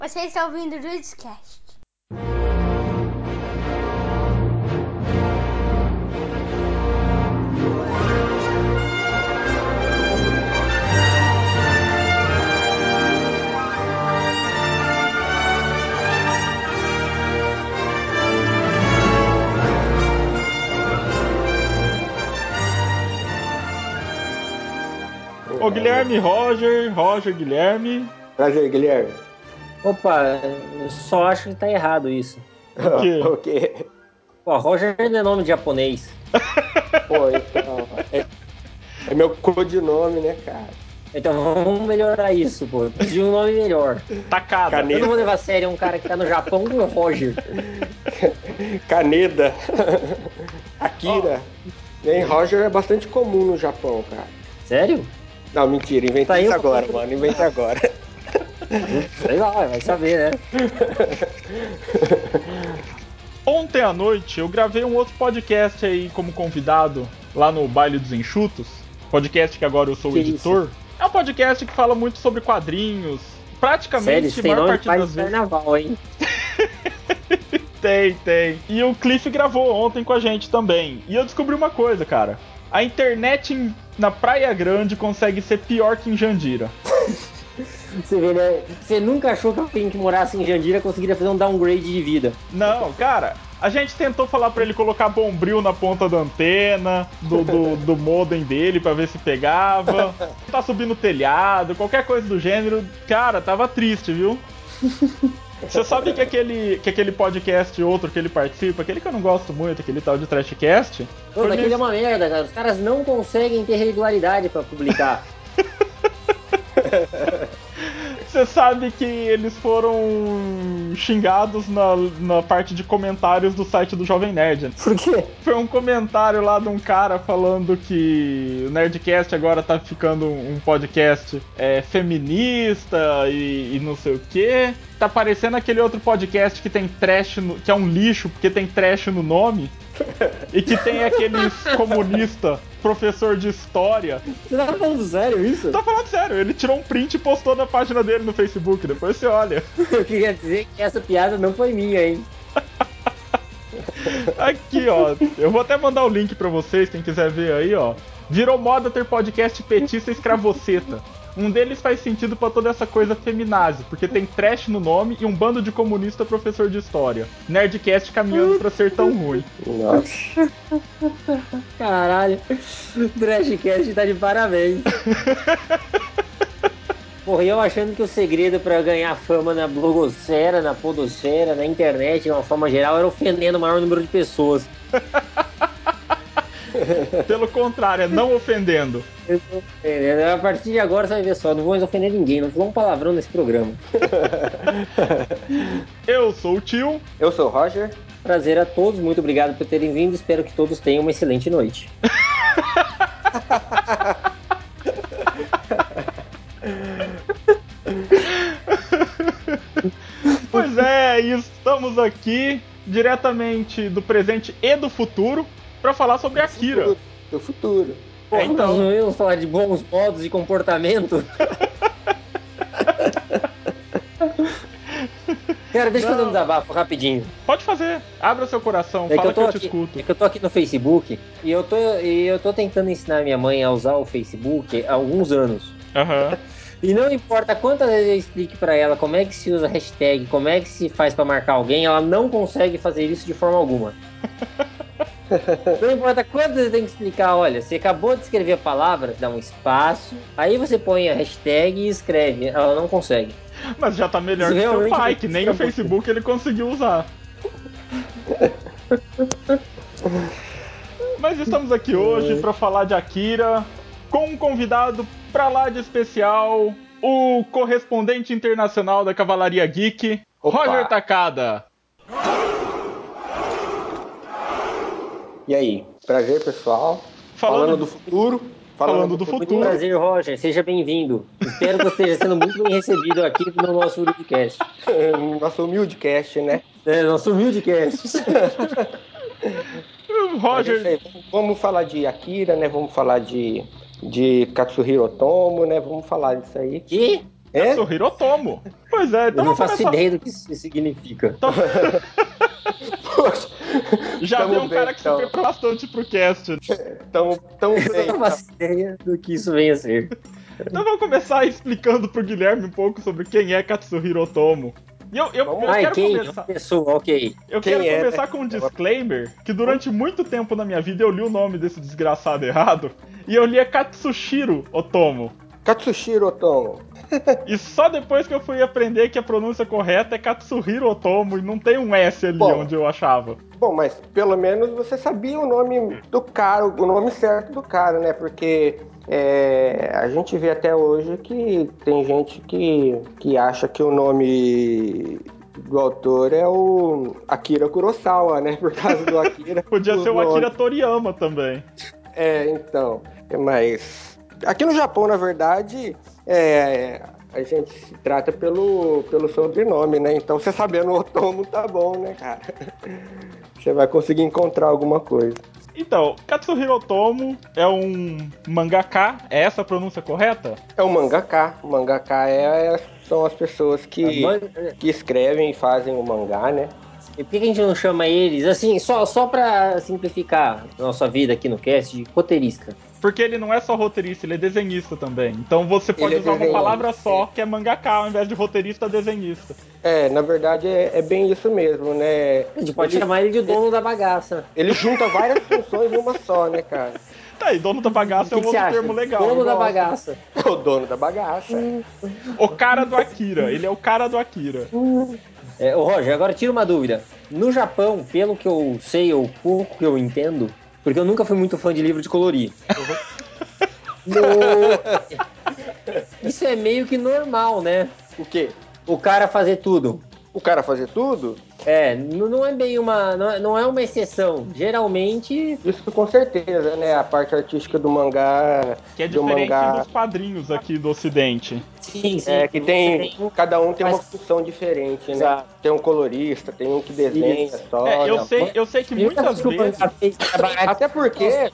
Você está ouvindo o Rootscast. Ô Guilherme, Roger, Guilherme. Prazer, Guilherme. Opa, eu só acho que tá errado isso. O quê? O quê? Pô, Roger não é nome de japonês. Pô, então. É meu codinome, né, cara? Então vamos melhorar isso, pô. Eu preciso de um nome melhor. Tacada. Eu não vou levar a sério um cara que tá no Japão com o Roger. Kaneda. Akira. Nem Roger é bastante comum no Japão, cara. Sério? Não, mentira, Tá inventei aí isso uma agora, coisa- mano. Inventei agora. Sei lá, vai saber, né? Ontem à noite eu gravei um outro podcast aí como convidado lá no Baile dos Enxutos. Podcast que agora eu sou o Que editor. É um podcast que fala muito sobre quadrinhos. Sério, Praticamente, isso a tem maior nome de parte baile das de vezes. carnaval, hein? Tem. E o Cliff gravou ontem com a gente também. E eu descobri uma coisa, cara. A internet na Praia Grande consegue ser pior que em Jandira. Você vê, né? Você nunca achou que alguém que morasse em Jandira conseguiria fazer um downgrade de vida. Não, cara, a gente tentou falar pra ele colocar bombril na ponta da antena, do modem dele pra ver se pegava. Tá subindo o telhado, qualquer coisa do gênero. Cara, tava triste, viu? Você sabe que aquele podcast outro que ele participa, aquele que eu não gosto muito, aquele tal de Trashcast. Pô, daquele é uma merda, cara. Os caras não conseguem ter regularidade pra publicar. Você sabe que eles foram xingados na parte de comentários do site do Jovem Nerd. Por quê? Foi um comentário lá de um cara falando que o Nerdcast agora tá ficando um podcast feminista e não sei o que. Tá parecendo aquele outro podcast que tem trash, que é um lixo porque tem trash no nome. E que tem aqueles comunista, professor de história. Você tá falando sério isso? Tô falando sério, ele tirou um print e postou na página dele no Facebook, depois você olha. Eu queria dizer que essa piada não foi minha, hein? Aqui, ó, eu vou até mandar o link pra vocês, quem quiser ver aí, ó. Virou moda ter podcast petista e escravoceta. Um deles faz sentido pra toda essa coisa feminazi, porque tem trash no nome e um bando de comunista professor de história. Nerdcast caminhando pra ser tão ruim. Nossa. Caralho, o Trashcast tá de parabéns. Porra, e eu achando que o segredo pra ganhar fama na blogosfera, na podosfera, na internet, de uma forma geral, era ofendendo o maior número de pessoas. Pelo contrário, é não ofendendo. Eu tô ofendendo. A partir de agora, você vai ver só, não vou mais ofender ninguém, não vou um palavrão nesse programa. Eu sou o tio. Eu sou o Roger. Prazer a todos, muito obrigado por terem vindo, espero que todos tenham uma excelente noite. Pois é, estamos aqui diretamente do presente e do futuro pra falar sobre Akira. Do futuro. Porra, então. nós não íamos falar de bons modos e comportamento? Cara, deixa eu fazer um desabafo rapidinho. Pode fazer, abra seu coração, É que fala eu que tô eu te aqui, escuto. é que eu tô aqui no Facebook e eu tô tentando ensinar minha mãe a usar o Facebook há alguns anos. Aham. E não importa quantas vezes eu explique pra ela como é que se usa hashtag, como é que se faz pra marcar alguém, ela não consegue fazer isso de forma alguma. Não importa quantas vezes tem que explicar, olha, você acabou de escrever a palavra, dá um espaço, aí você põe a hashtag e escreve, ela não consegue. Mas já tá melhor Isso que seu realmente pai, me que nem o frustra muito. Facebook ele conseguiu usar. Mas estamos aqui hoje pra falar de Akira com um convidado pra lá de especial, o correspondente internacional da Cavalaria Geek, Opa. Roger Takada. E aí? Prazer, pessoal. Falando do futuro. Falando do Muito futuro. prazer, Roger, seja bem-vindo. Espero que você esteja sendo muito bem recebido aqui no nosso podcast. Nosso humilde cast, né? Nosso humildecast. Mas é isso Roger, aí. Vamos falar de Akira, né? Vamos falar de Katsuhiro Otomo, né? Vamos falar disso aí. Que? É? Katsuhiro Otomo. Pô, Pois é, então Eu não vamos faço começar. ideia do que isso significa. Poxa, Já tamo tem um bem, cara que se então. preparou bastante pro cast. Tão Eu bem. não faço ideia do que isso venha a ser. Então vamos começar explicando pro Guilherme um pouco sobre quem é Katsuhiro Otomo. E eu Vamos Ai, quero quem? começar. Pessoa, ok. Eu Quem quero é, começar né? com um disclaimer que durante muito tempo na minha vida eu li o nome desse desgraçado errado e eu lia Katsushiro Otomo. Katsushiro Otomo. E só depois que eu fui aprender que a pronúncia correta é Katsuhiro Otomo e não tem um S ali Bom. onde eu achava. Bom, mas pelo menos você sabia o nome do cara, o nome certo do cara, né? Porque a gente vê até hoje que tem gente que acha que o nome do autor é o Akira Kurosawa, né? Por causa do Akira. Podia o ser o Akira nome. Toriyama também. Então. Mas aqui no Japão, na verdade, a gente se trata pelo sobrenome, né? Então, você sabendo o Otomo, tá bom, né, cara? Você vai conseguir encontrar alguma coisa. Então, Katsuhiro Otomo é um mangaka, é essa a pronúncia correta? É um mangaka. O mangaka são as pessoas que escrevem e fazem o mangá, né? E por que a gente não chama eles, assim, só pra simplificar a nossa vida aqui no cast, de roteirista? Porque ele não é só roteirista, ele é desenhista também. Então você pode Ele é usar uma palavra desenhista. só, que é mangaka, ao invés de roteirista, desenhista. Na verdade é bem isso mesmo, né? A gente pode chamar ele de dono da bagaça. Ele junta várias funções em uma só, né, cara? Tá aí, dono da O bagaça é que um que você outro acha? termo legal, eu Dono da gosto. bagaça. O dono da bagaça. O cara do Akira, ele é o cara do Akira. Ô Roger, agora tira uma dúvida. No Japão, pelo que eu sei, ou pouco que eu entendo, porque eu nunca fui muito fã de livro de colorir. no- Isso é meio que normal, né? O quê? O cara fazer tudo. O cara fazer tudo? Não é bem uma. Não é uma exceção. Geralmente. Isso com certeza, né? A parte artística do mangá. Que é Do diferente mangá dos quadrinhos aqui do ocidente. Sim, que você tem. tem. Cada um tem uma Faz- função diferente, né? Exato. Tem um colorista, tem um que desenha Isso. só, né? Eu sei que Primeira muitas coisa que o vezes. mangá fez trabalhar. Até porque,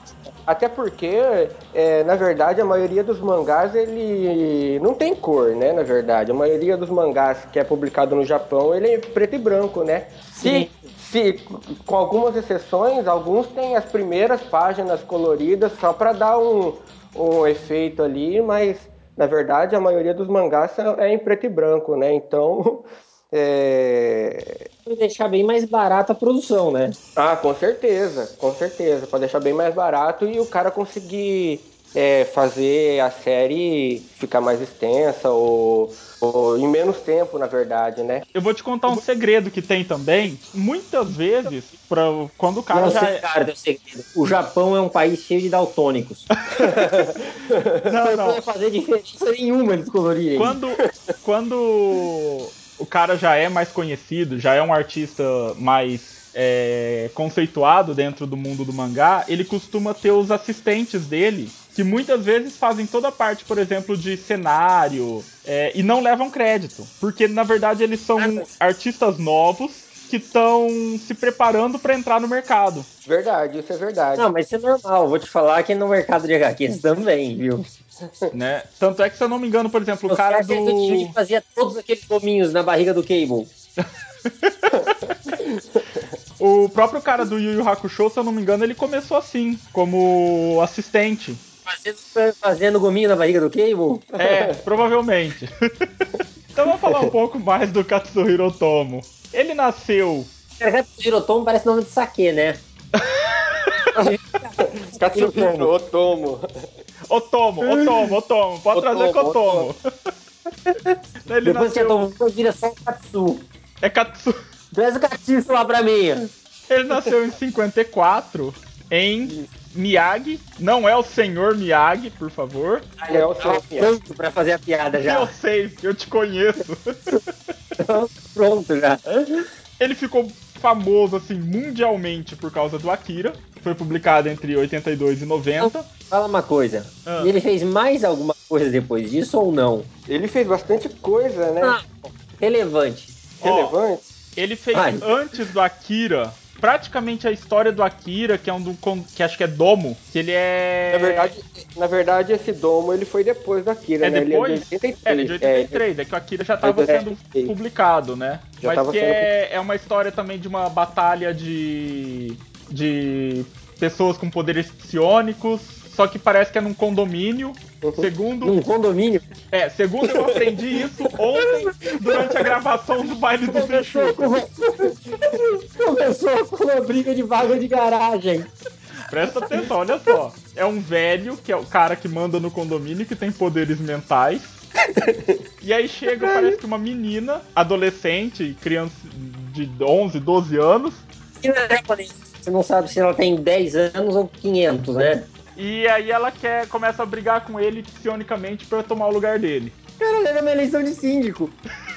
na verdade, a maioria dos mangás, ele não tem cor, né? Na verdade, a maioria dos mangás que é publicado no Japão, ele é preto e branco, né? Sim. Com algumas exceções, alguns têm as primeiras páginas coloridas só para dar um efeito ali, mas, na verdade, a maioria dos mangás é em preto e branco, né? Então, Vai deixar bem mais barata a produção, né? Ah, com certeza, para deixar bem mais barato e o cara conseguir fazer a série ficar mais extensa ou em menos tempo, na verdade, né? Eu vou te contar um segredo que tem também. Muitas vezes, quando o cara Não já sei, é. cara, tem um segredo. O Japão é um país cheio de daltônicos. Não, Não não. vai fazer diferença nenhuma eles colorirem. Quando o cara já é mais conhecido, já é um artista mais conceituado dentro do mundo do mangá, ele costuma ter os assistentes dele, que muitas vezes fazem toda a parte, por exemplo, de cenário, e não levam crédito. Porque, na verdade, eles são artistas novos que estão se preparando para entrar no mercado. Verdade, isso é verdade. Não, mas isso é normal. Vou te falar que no mercado de HQs também, viu? Né? Tanto é que, se eu não me engano, por exemplo, o O cara certo é do time do. que fazia todos aqueles gominhos na barriga do Cable. O próprio cara do Yu Yu Hakusho, se eu não me engano, ele começou assim, como assistente. Fazendo gominho na barriga do Cable? Provavelmente. Então vamos falar um pouco mais do Katsuhiro Otomo. Ele nasceu. Cara, Hirotomo parece nome de saque, né? Katsuhiro Otomo. Otomo. Pode trazer com Otomo. Ele Depois que é nasceu. Tomo, vira só o Katsu. É Katsu. Traz o Katsu lá pra mim. Ele nasceu em 54 em Miyagi. Não é o senhor Miyagi, por favor. É o Tava seu pronto pra fazer a piada Eu já. sei, eu te conheço. Tava pronto já. Ele ficou famoso assim mundialmente por causa do Akira. Foi publicado entre 82 e 90. Fala uma coisa. Ah. Ele fez mais alguma coisa depois disso ou não? Ele fez bastante coisa, né? Relevante. Ó, Relevante. ele fez Vai. antes do Akira praticamente a história do Akira, que é que acho que é Domo, que ele é... Na verdade, esse Domo ele foi depois do Akira, É né? Ele é de depois? 83. Ele é de 83, é que o Akira já estava sendo 83. publicado, né? Já Mas tava que sendo... é uma história também de uma batalha de pessoas com poderes psionicos, só que parece que é num condomínio. Segundo, Num condomínio. segundo eu aprendi isso ontem durante a gravação do baile dos Começou enxutos. Começou com uma briga de vaga de garagem. Presta atenção, olha só. É um velho, que é o cara que manda no condomínio, que tem poderes mentais. E aí chega, parece que uma menina, adolescente, criança de 11, 12 anos. E na japonesa, você não sabe se ela tem 10 anos ou 500, né? E aí ela começa a brigar com ele psionicamente pra tomar o lugar dele. Cara, era uma eleição de síndico.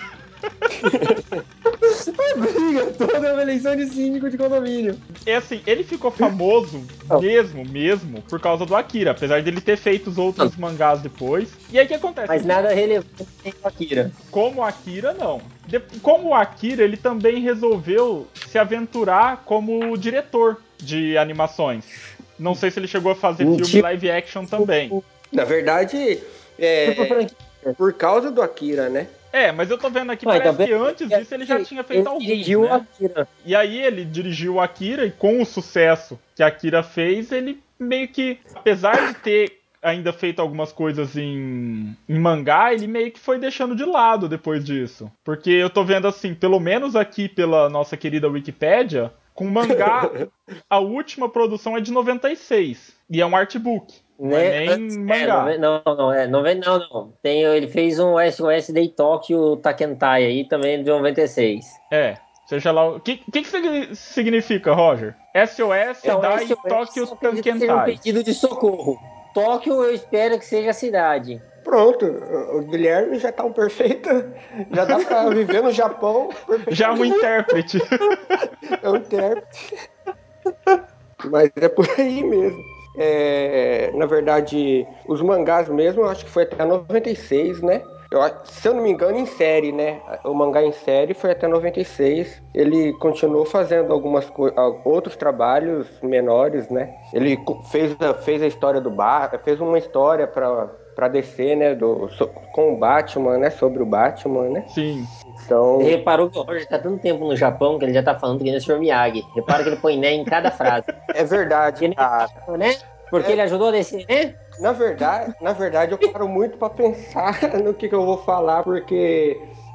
A briga toda é uma eleição de síndico de condomínio. É assim, ele ficou famoso mesmo, por causa do Akira, apesar de ele ter feito os outros mangás depois. E aí o que acontece? Mas nada relevante tem o Akira. Como o Akira, não. Como o Akira, ele também resolveu se aventurar como diretor de animações. Não sei se ele chegou a fazer filme live action também. Na verdade, por causa do Akira, né? Mas eu tô vendo aqui, parece que antes disso ele já tinha feito alguns, dirigiu né? o Akira. E aí ele dirigiu o Akira e com o sucesso que a Akira fez, ele meio que, apesar de ter ainda feito algumas coisas em mangá, ele meio que foi deixando de lado depois disso. Porque eu tô vendo assim, pelo menos aqui pela nossa querida Wikipédia, com mangá, a última produção é de 96. E é um artbook. Não é nem mangá. Não. Ele fez um SOS Day Tokyo Takentai aí, também de 96. Seja lá. O que significa, Roger? SOS Dai Tokyo Seja um Tankentai. pedido de socorro. Tóquio, eu espero que seja a cidade. Pronto, o Guilherme já tá um perfeito. Já dá pra viver no Japão perfeitamente. Já um intérprete. É um intérprete. Mas é por aí mesmo. Na verdade, os mangás mesmo, eu acho que foi até 96, né? Se eu não me engano, em série, né? O mangá em série foi até 96. Ele continuou fazendo outros trabalhos menores, né? Ele fez a história do Batman, fez uma história para DC, né? Com o Batman, né? Sobre o Batman, né? Sim. Então... Você reparou que o Roger tá tanto tempo no Japão que ele já tá falando que ele é o Sr. Miyagi. Repara que ele põe né em cada frase. É verdade, cara. Né? Porque ele ajudou a descer, né? Na verdade, eu paro muito para pensar no que eu vou falar, porque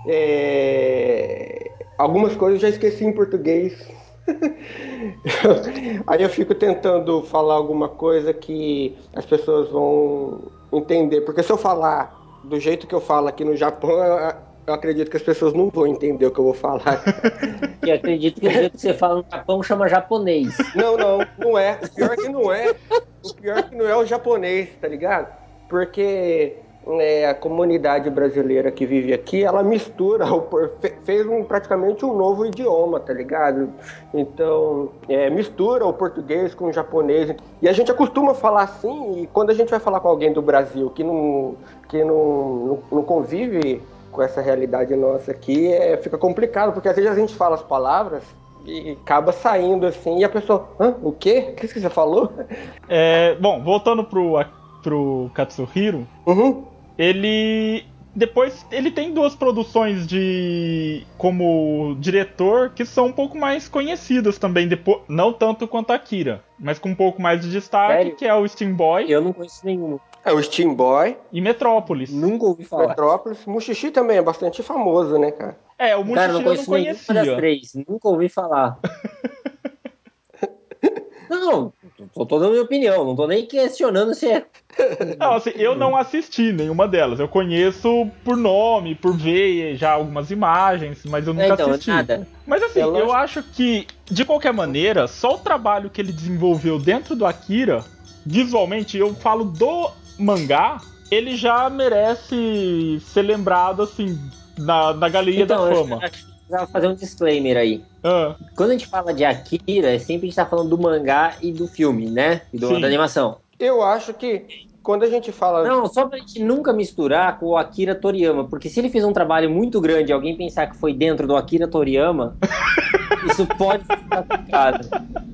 algumas coisas eu já esqueci em português. Aí eu fico tentando falar alguma coisa que as pessoas vão entender. Porque se eu falar do jeito que eu falo aqui no Japão, eu acredito que as pessoas não vão entender o que eu vou falar. E acredito que o jeito que você fala no Japão chama japonês. Não é. O pior que não é. O pior que não é o japonês, tá ligado? Porque a comunidade brasileira que vive aqui, ela mistura, fez praticamente um novo idioma, tá ligado? Então, mistura o português com o japonês. E a gente acostuma falar assim, e quando a gente vai falar com alguém do Brasil que não convive com essa realidade nossa aqui, fica complicado, porque às vezes a gente fala as palavras e acaba saindo assim, e a pessoa, o quê? O que você falou? Bom, voltando pro Katsuhiro, ele tem duas produções como diretor que são um pouco mais conhecidas também, não tanto quanto a Akira, mas com um pouco mais de destaque. Sério? Que é o Steam Boy. Eu não conheço nenhum. É o Steam Boy. E Metrópolis. Nunca ouvi falar. Metrópolis. Mushishi também é bastante famoso, né, cara? O Mushishi eu não conhecia. Nenhuma das três. Nunca ouvi falar. Não, tô dando minha opinião, não tô nem questionando se é. Não, assim, eu não assisti nenhuma delas. Eu conheço por nome, por ver já algumas imagens, mas eu nunca assisti. Nada. Mas assim, eu acho que, de qualquer maneira, só o trabalho que ele desenvolveu dentro do Akira, visualmente, eu falo do mangá, ele já merece ser lembrado, assim, na galeria da fama. Eu precisava fazer um disclaimer aí. Quando a gente fala de Akira, sempre a gente tá falando do mangá e do filme, né? E da animação. Eu acho que quando a gente fala... Não, só pra gente nunca misturar com o Akira Toriyama, porque se ele fez um trabalho muito grande e alguém pensar que foi dentro do Akira Toriyama, Isso pode ser classificado.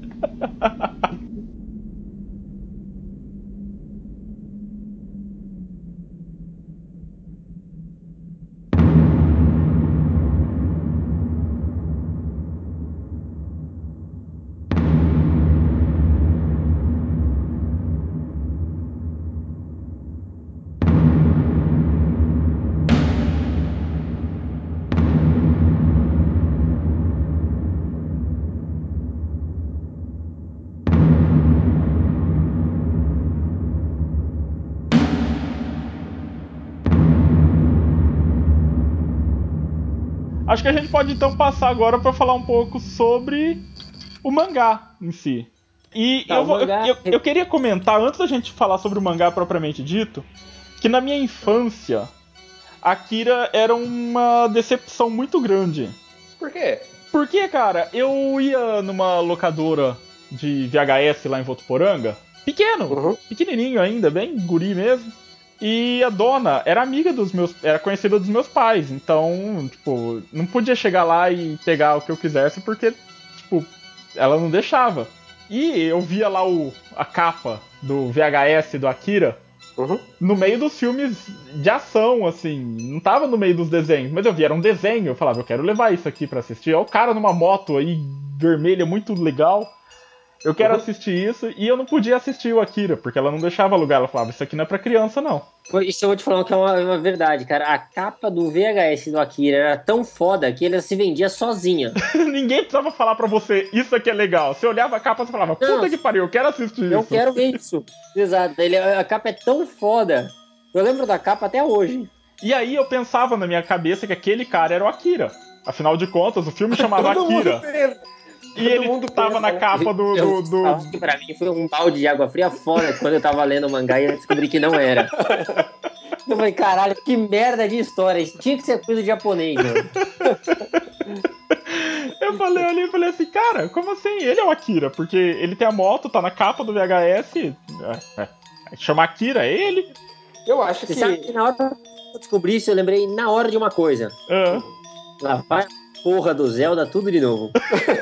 Acho que a gente pode então passar agora para falar um pouco sobre o mangá em si. E Tá, eu queria comentar, antes da gente falar sobre o mangá propriamente dito, que na minha infância, Akira era uma decepção muito grande. Por quê? Porque, cara, eu ia numa locadora de VHS lá em Votuporanga, pequeno, pequenininho ainda, bem guri mesmo. E a dona era amiga dos meus, era conhecida dos meus pais, então, tipo, não podia chegar lá e pegar o que eu quisesse porque, tipo, ela não deixava. E eu via lá a capa do VHS do Akira no meio dos filmes de ação, assim, não tava no meio dos desenhos, mas eu via, era um desenho, eu falava, eu quero levar isso aqui pra assistir. É o cara numa moto aí, vermelha, muito legal. Eu quero assistir isso, e eu não podia assistir o Akira, porque ela não deixava alugar. Ela falava, isso aqui não é pra criança, não. Isso eu vou te falar que é uma verdade, cara. A capa do VHS do Akira era tão foda que ela se vendia sozinha. Ninguém precisava falar pra você, isso aqui é legal. Você olhava a capa e falava, puta Não, que pariu, eu quero assistir eu isso. quero ver isso. Exato. A capa é tão foda. Eu lembro da capa até hoje. E aí eu pensava na minha cabeça que aquele cara era o Akira. Afinal de contas, o filme chamava Todo mundo Akira. pensa. E ele tava Pensa, na né? capa do. Eu acho que pra mim foi um balde de água fria foda quando eu tava lendo o mangá e eu descobri que não era. Eu falei, caralho, que merda de história. Isso tinha que ser coisa de japonês, mano. Eu falei ali e falei assim, cara, como assim? Ele é o Akira, porque ele tem a moto, tá na capa do VHS. Chama Akira, é ele? Eu acho Você que. sabe que na hora que eu descobri isso, eu lembrei na hora de uma coisa. Ah. Lá vai a porra do Zelda, tudo de novo.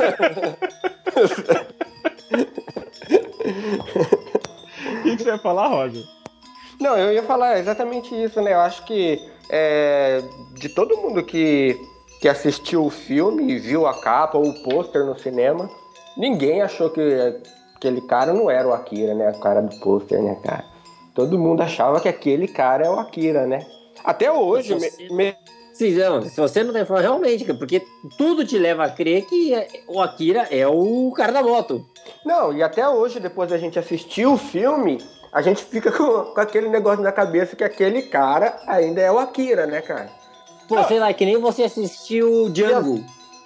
O que você ia falar, Roger? Não, eu ia falar exatamente isso, né? Eu acho que de todo mundo que assistiu o filme e viu a capa ou o pôster no cinema, ninguém achou que aquele cara não era o Akira, né? O cara do pôster, né, cara? Todo mundo achava que aquele cara é o Akira, né? Até hoje, Sim, não, se você não tem informação, realmente, cara, porque tudo te leva a crer que o Akira é o cara da moto. Não, e até hoje, depois da gente assistir o filme, a gente fica com aquele negócio na cabeça que aquele cara ainda é o Akira, né, cara? Pô, sei lá, que nem você assistiu o Django.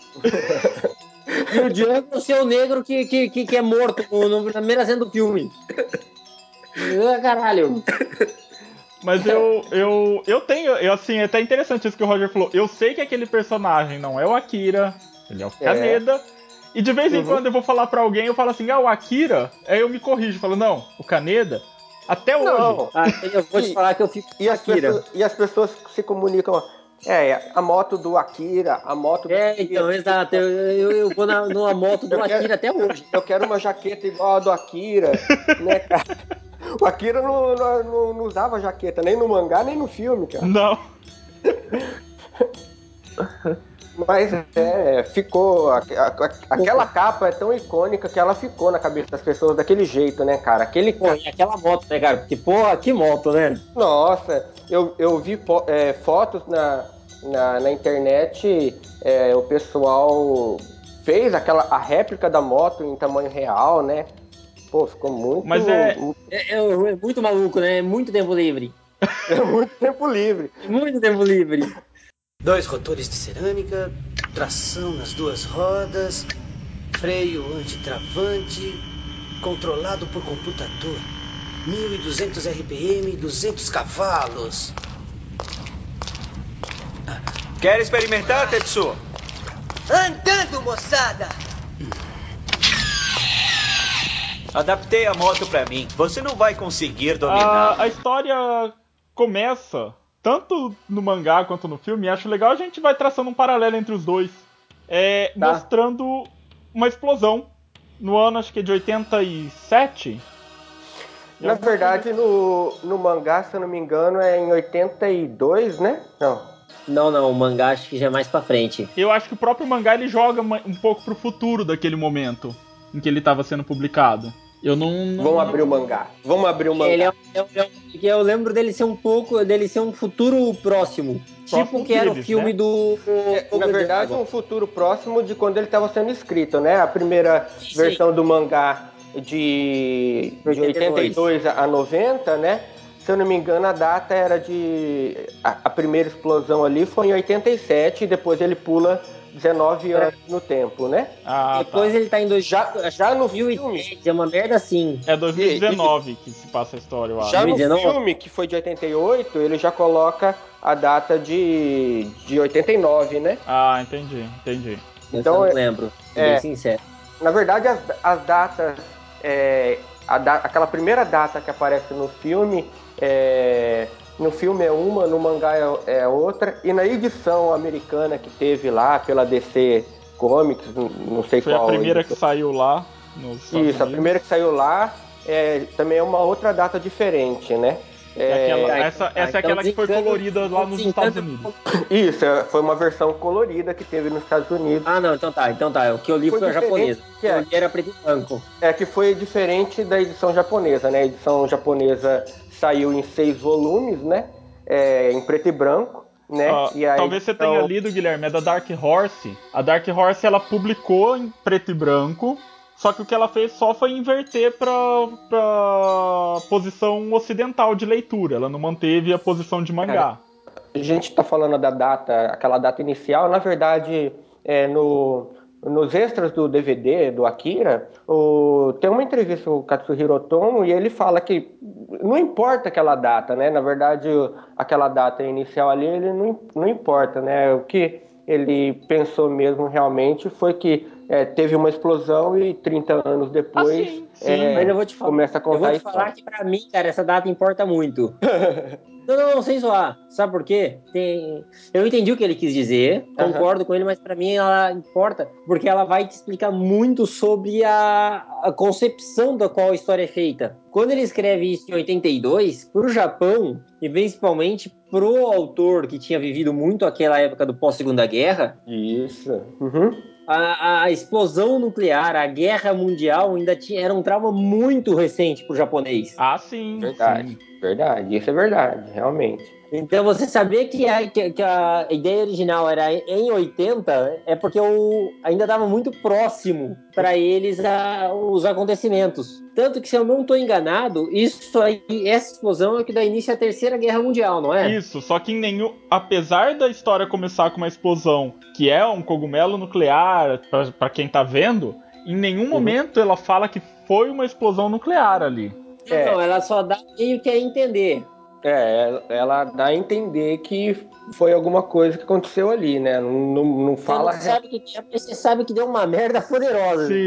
E o Django ser o negro que é morto na primeira cena do filme. Caralho. Mas eu tenho, assim, é até interessante isso que o Roger falou. Eu sei que aquele personagem não é o Akira, ele é o Kaneda. E de vez em quando eu vou falar pra alguém, eu falo assim, o Akira, aí eu me corrijo, falo, não, o Kaneda, até hoje. Não. Eu vou te falar que eu fico com Akira. E as pessoas se comunicam, a moto do Akira, a moto do Akira. Então, exato. Eu vou numa moto do Eu quero- Akira até hoje. Eu quero uma jaqueta igual a do Akira, né, cara? O Akira não usava jaqueta, nem no mangá, nem no filme, cara. Não. Mas ficou. Aquela capa é tão icônica que ela ficou na cabeça das pessoas daquele jeito, né, cara? Pô, e aquela moto, né, cara? Porque, porra, que moto, né? Nossa, eu vi fotos na internet, o pessoal fez a réplica da moto em tamanho real, né? Pô, ficou Mas é. É muito maluco, né? É muito tempo livre. muito tempo livre. É muito tempo livre. 2 rotores de cerâmica, tração nas 2 rodas, freio antitravante, controlado por computador. 1.200 RPM, 200 cavalos. Quer experimentar, Tetsu? Andando, moçada! Adaptei a moto pra mim. Você não vai conseguir dominá-la. A história começa, tanto no mangá quanto no filme, e acho legal a gente vai traçando um paralelo entre os dois. Tá. Mostrando uma explosão no ano, acho que de 87. Na verdade, no mangá, se eu não me engano, é em 82, né? Não, o mangá acho que já é mais pra frente. Eu acho que o próprio mangá ele joga um pouco pro futuro daquele momento em que ele estava sendo publicado. Eu não. Vamos abrir o mangá. Vamos abrir o mangá. Eu lembro dele ser um futuro próximo. Tipo que era o filme, né? Do. Na verdade, um futuro próximo de quando ele estava sendo escrito, né? A primeira versão do mangá de 82 a 90, né? Se eu não me engano, a data era de... A primeira explosão ali foi em 87 e depois ele pula 19 anos no tempo, né? Depois ele tá em já no filme... É uma merda assim. É 2019 que se passa a história, eu acho. Já no filme, que foi de 88, ele já coloca a data de 89, né? Ah, entendi. Então, eu não lembro, bem sincero. Na verdade, as datas... aquela primeira data que aparece no filme... no filme é uma, no mangá é outra, e na edição americana que teve lá pela DC Comics, não sei foi qual. Foi a primeira edição que saiu lá nos Estados Unidos. A primeira que saiu lá também é uma outra data diferente, né? Essa é aquela que foi colorida lá nos Estados Unidos. Isso, foi uma versão colorida que teve nos Estados Unidos. Ah, não, então tá. O que eu li foi a japonesa. Que eu li era preto e branco. Que foi diferente da edição japonesa, né? A edição japonesa saiu em 6 volumes, né? Em preto e branco, né? E aí, talvez você tenha lido, Guilherme, é da Dark Horse. A Dark Horse, ela publicou em preto e branco, só que o que ela fez só foi inverter pra posição ocidental de leitura. Ela não manteve a posição de mangá. A gente tá falando da data, aquela data inicial, na verdade, nos extras do DVD do Akira, tem uma entrevista com o Katsuhiro Otomo e ele fala que não importa aquela data, né? Na verdade, aquela data inicial ali, ele não importa, né? O que ele pensou mesmo realmente foi que teve uma explosão e 30 anos depois sim. Mas eu vou te falar, começa a contar a história. Falar que pra mim, cara, essa data importa muito. Não, sem zoar. Sabe por quê? Eu entendi o que ele quis dizer, concordo com ele, mas pra mim ela importa, porque ela vai te explicar muito sobre a concepção da qual a história é feita. Quando ele escreve isso em 82, pro Japão, e principalmente pro autor que tinha vivido muito aquela época do pós-Segunda Guerra... Isso. A explosão nuclear, a guerra mundial era um trauma muito recente pro japonês. Ah, sim. Verdade. Isso é verdade, realmente. Então você saber que a ideia original era em 80 é porque ainda estava muito próximo para eles os acontecimentos. Tanto que, se eu não estou enganado, essa explosão é que dá início à Terceira Guerra Mundial, não é? Isso, só que apesar da história começar com uma explosão que é um cogumelo nuclear, para quem tá vendo, em nenhum momento ela fala que foi uma explosão nuclear ali. Não, ela só dá meio que a entender. Ela dá a entender que foi alguma coisa que aconteceu ali, né? Não fala... Você sabe que deu uma merda poderosa. Sim.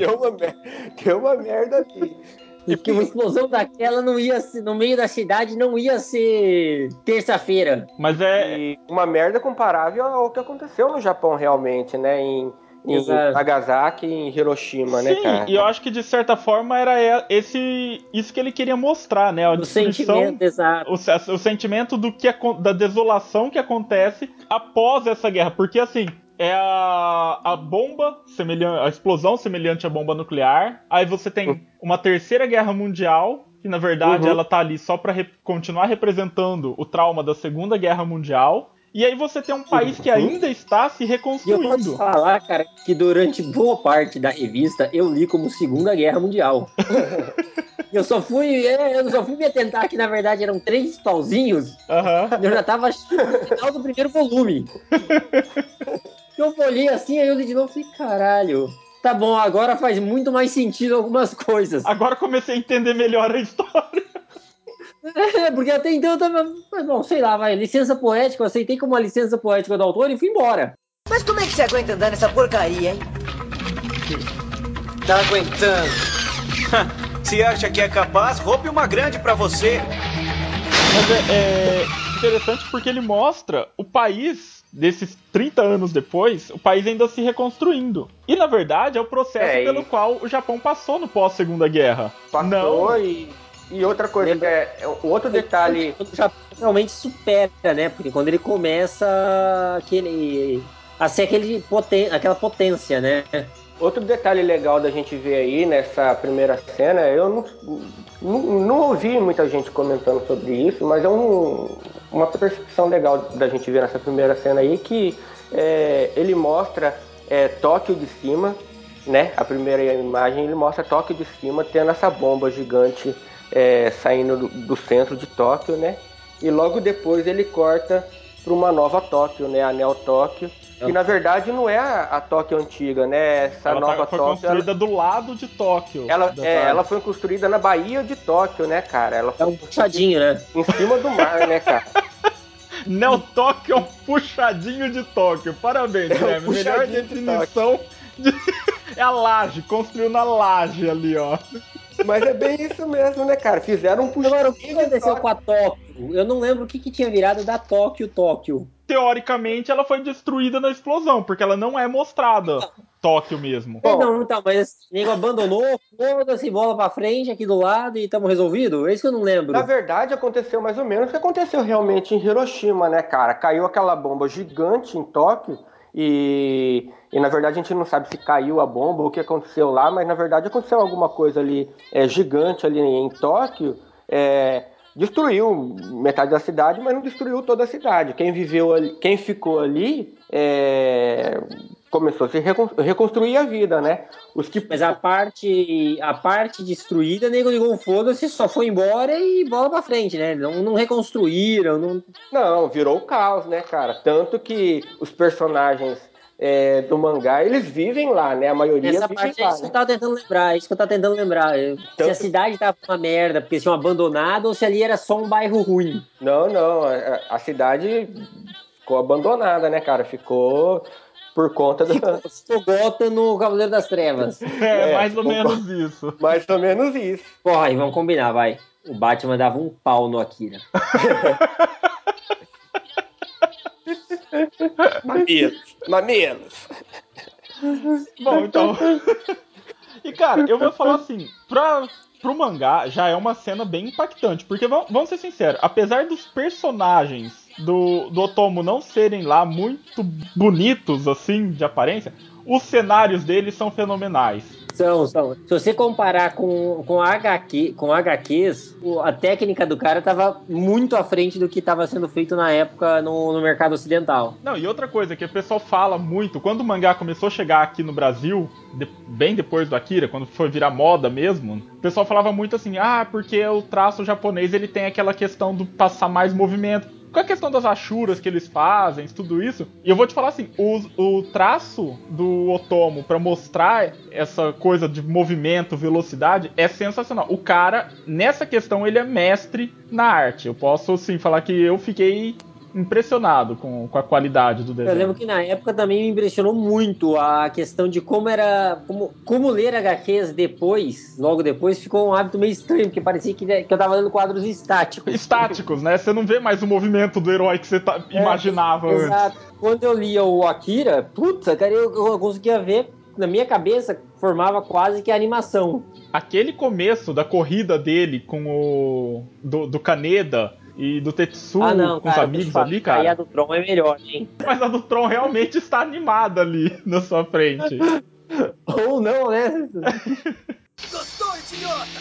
Deu uma merda ali. E que uma explosão daquela não ia ser, no meio da cidade, não ia ser terça-feira. Mas E uma merda comparável ao que aconteceu no Japão realmente, né? Em Nagasaki e em Hiroshima, né, cara? Sim, e eu acho que de certa forma era isso que ele queria mostrar, né? A destruição, o sentimento da desolação que acontece após essa guerra. Porque assim, é a bomba, a explosão semelhante à bomba nuclear. Aí você tem uma terceira guerra mundial, que na verdade ela tá ali só pra continuar representando o trauma da Segunda Guerra Mundial. E aí você tem um país que ainda está se reconstruindo. E eu posso falar, cara, que durante boa parte da revista eu li como Segunda Guerra Mundial. Eu só fui me atentar que na verdade eram 3 pauzinhos. Eu já tava no final do primeiro volume. Eu olhei assim, aí eu li de novo e falei, caralho, tá bom, agora faz muito mais sentido algumas coisas. Agora comecei a entender melhor a história. Porque até então eu tava... Bom, sei lá, licença poética, eu aceitei como uma licença poética do autor e fui embora. Mas como é que você aguenta andar nessa porcaria, hein? Tá aguentando. Se acha que é capaz, roube uma grande pra você. Mas é interessante porque ele mostra o país desses 30 anos depois, o país ainda se reconstruindo. E, na verdade, é o processo pelo qual o Japão passou no pós-Segunda Guerra. Passou e outra coisa, outro detalhe... O Japão realmente supera, né? Porque quando ele começa a ser aquela potência, né? Outro detalhe legal da gente ver aí nessa primeira cena, eu não ouvi muita gente comentando sobre isso, mas é uma percepção legal da gente ver nessa primeira cena aí, que ele mostra Tóquio de cima, né? A primeira imagem ele mostra Tóquio de cima tendo essa bomba gigante saindo do centro de Tóquio, né? E logo depois ele corta para uma nova Tóquio, né? A Neo Tóquio, que na verdade não é a Tóquio antiga, né? Essa nova foi Tóquio construída do lado de Tóquio. Ela foi construída na Baía de Tóquio, né, cara? Ela foi puxadinho, né? Em cima do mar, né, cara? Neo Tóquio é um puxadinho de Tóquio. Parabéns, Guilherme. Melhor definição é a laje, construiu na laje ali, ó. Mas é bem isso mesmo, né, cara? Fizeram um puxadinho. Agora, o que aconteceu com a Tóquio? Eu não lembro o que tinha virado da Tóquio. Teoricamente, ela foi destruída na explosão, porque ela não é mostrada Tóquio mesmo. Não, então, mas o nego abandonou, foda-se, bola pra frente aqui do lado e estamos resolvido? É isso que eu não lembro. Na verdade, aconteceu mais ou menos o que aconteceu realmente em Hiroshima, né, cara? Caiu aquela bomba gigante em Tóquio e na verdade a gente não sabe se caiu a bomba ou o que aconteceu lá, mas na verdade aconteceu alguma coisa ali gigante ali em Tóquio, destruiu metade da cidade, mas não destruiu toda a cidade. Quem viveu ali, quem ficou ali, começou a se reconstruir a vida, né? Mas a parte destruída, nego ligou um foda-se, só foi embora e bola pra frente, né? Não reconstruíram, Não, virou caos, né, cara? Tanto que os personagens do mangá, eles vivem lá, né? A maioria Essa vive parte lá, é isso que eu tava tentando lembrar, Se a cidade tava uma merda porque eles tinham abandonado ou se ali era só um bairro ruim. Não, a cidade ficou abandonada, né, cara? Ficou por conta do... Ficou Gotham no Cavaleiro das Trevas. Mais ou menos isso. Mais ou menos isso. Porra, aí vamos combinar, vai. O Batman dava um pau no Akira. Mamilos. Bom, então... E, cara, eu vou falar assim, pro mangá já é uma cena bem impactante, porque vamos ser sinceros, apesar dos personagens do Otomo não serem lá muito bonitos, assim, de aparência, os cenários deles são fenomenais. São. Se você comparar com HQs, a técnica do cara tava muito à frente do que estava sendo feito na época no mercado ocidental. Não, e outra coisa que o pessoal fala muito, quando o mangá começou a chegar aqui no Brasil, bem depois do Akira, quando foi virar moda mesmo, o pessoal falava muito assim, porque o traço japonês ele tem aquela questão do passar mais movimento. Com a questão das achuras que eles fazem, tudo isso. E eu vou te falar assim, o traço do Otomo pra mostrar essa coisa de movimento, velocidade, é sensacional. O cara, nessa questão, ele é mestre na arte. Eu posso, assim, falar que eu fiquei impressionado com a qualidade do desenho. Eu lembro que na época também me impressionou muito a questão de como ler HQs logo depois, ficou um hábito meio estranho, porque parecia que eu tava lendo quadros estáticos. Estáticos, né? Você não vê mais o movimento do herói que você imaginava antes. Exato. Quando eu lia o Akira, cara, eu conseguia ver, na minha cabeça, formava quase que a animação. Aquele começo da corrida dele com o... do Kaneda e do Tetsu com os amigos ali, cara. Aí a do Tron é melhor, hein? Mas a do Tron realmente está animada ali na sua frente. Ou não, né? Gostou, idiota?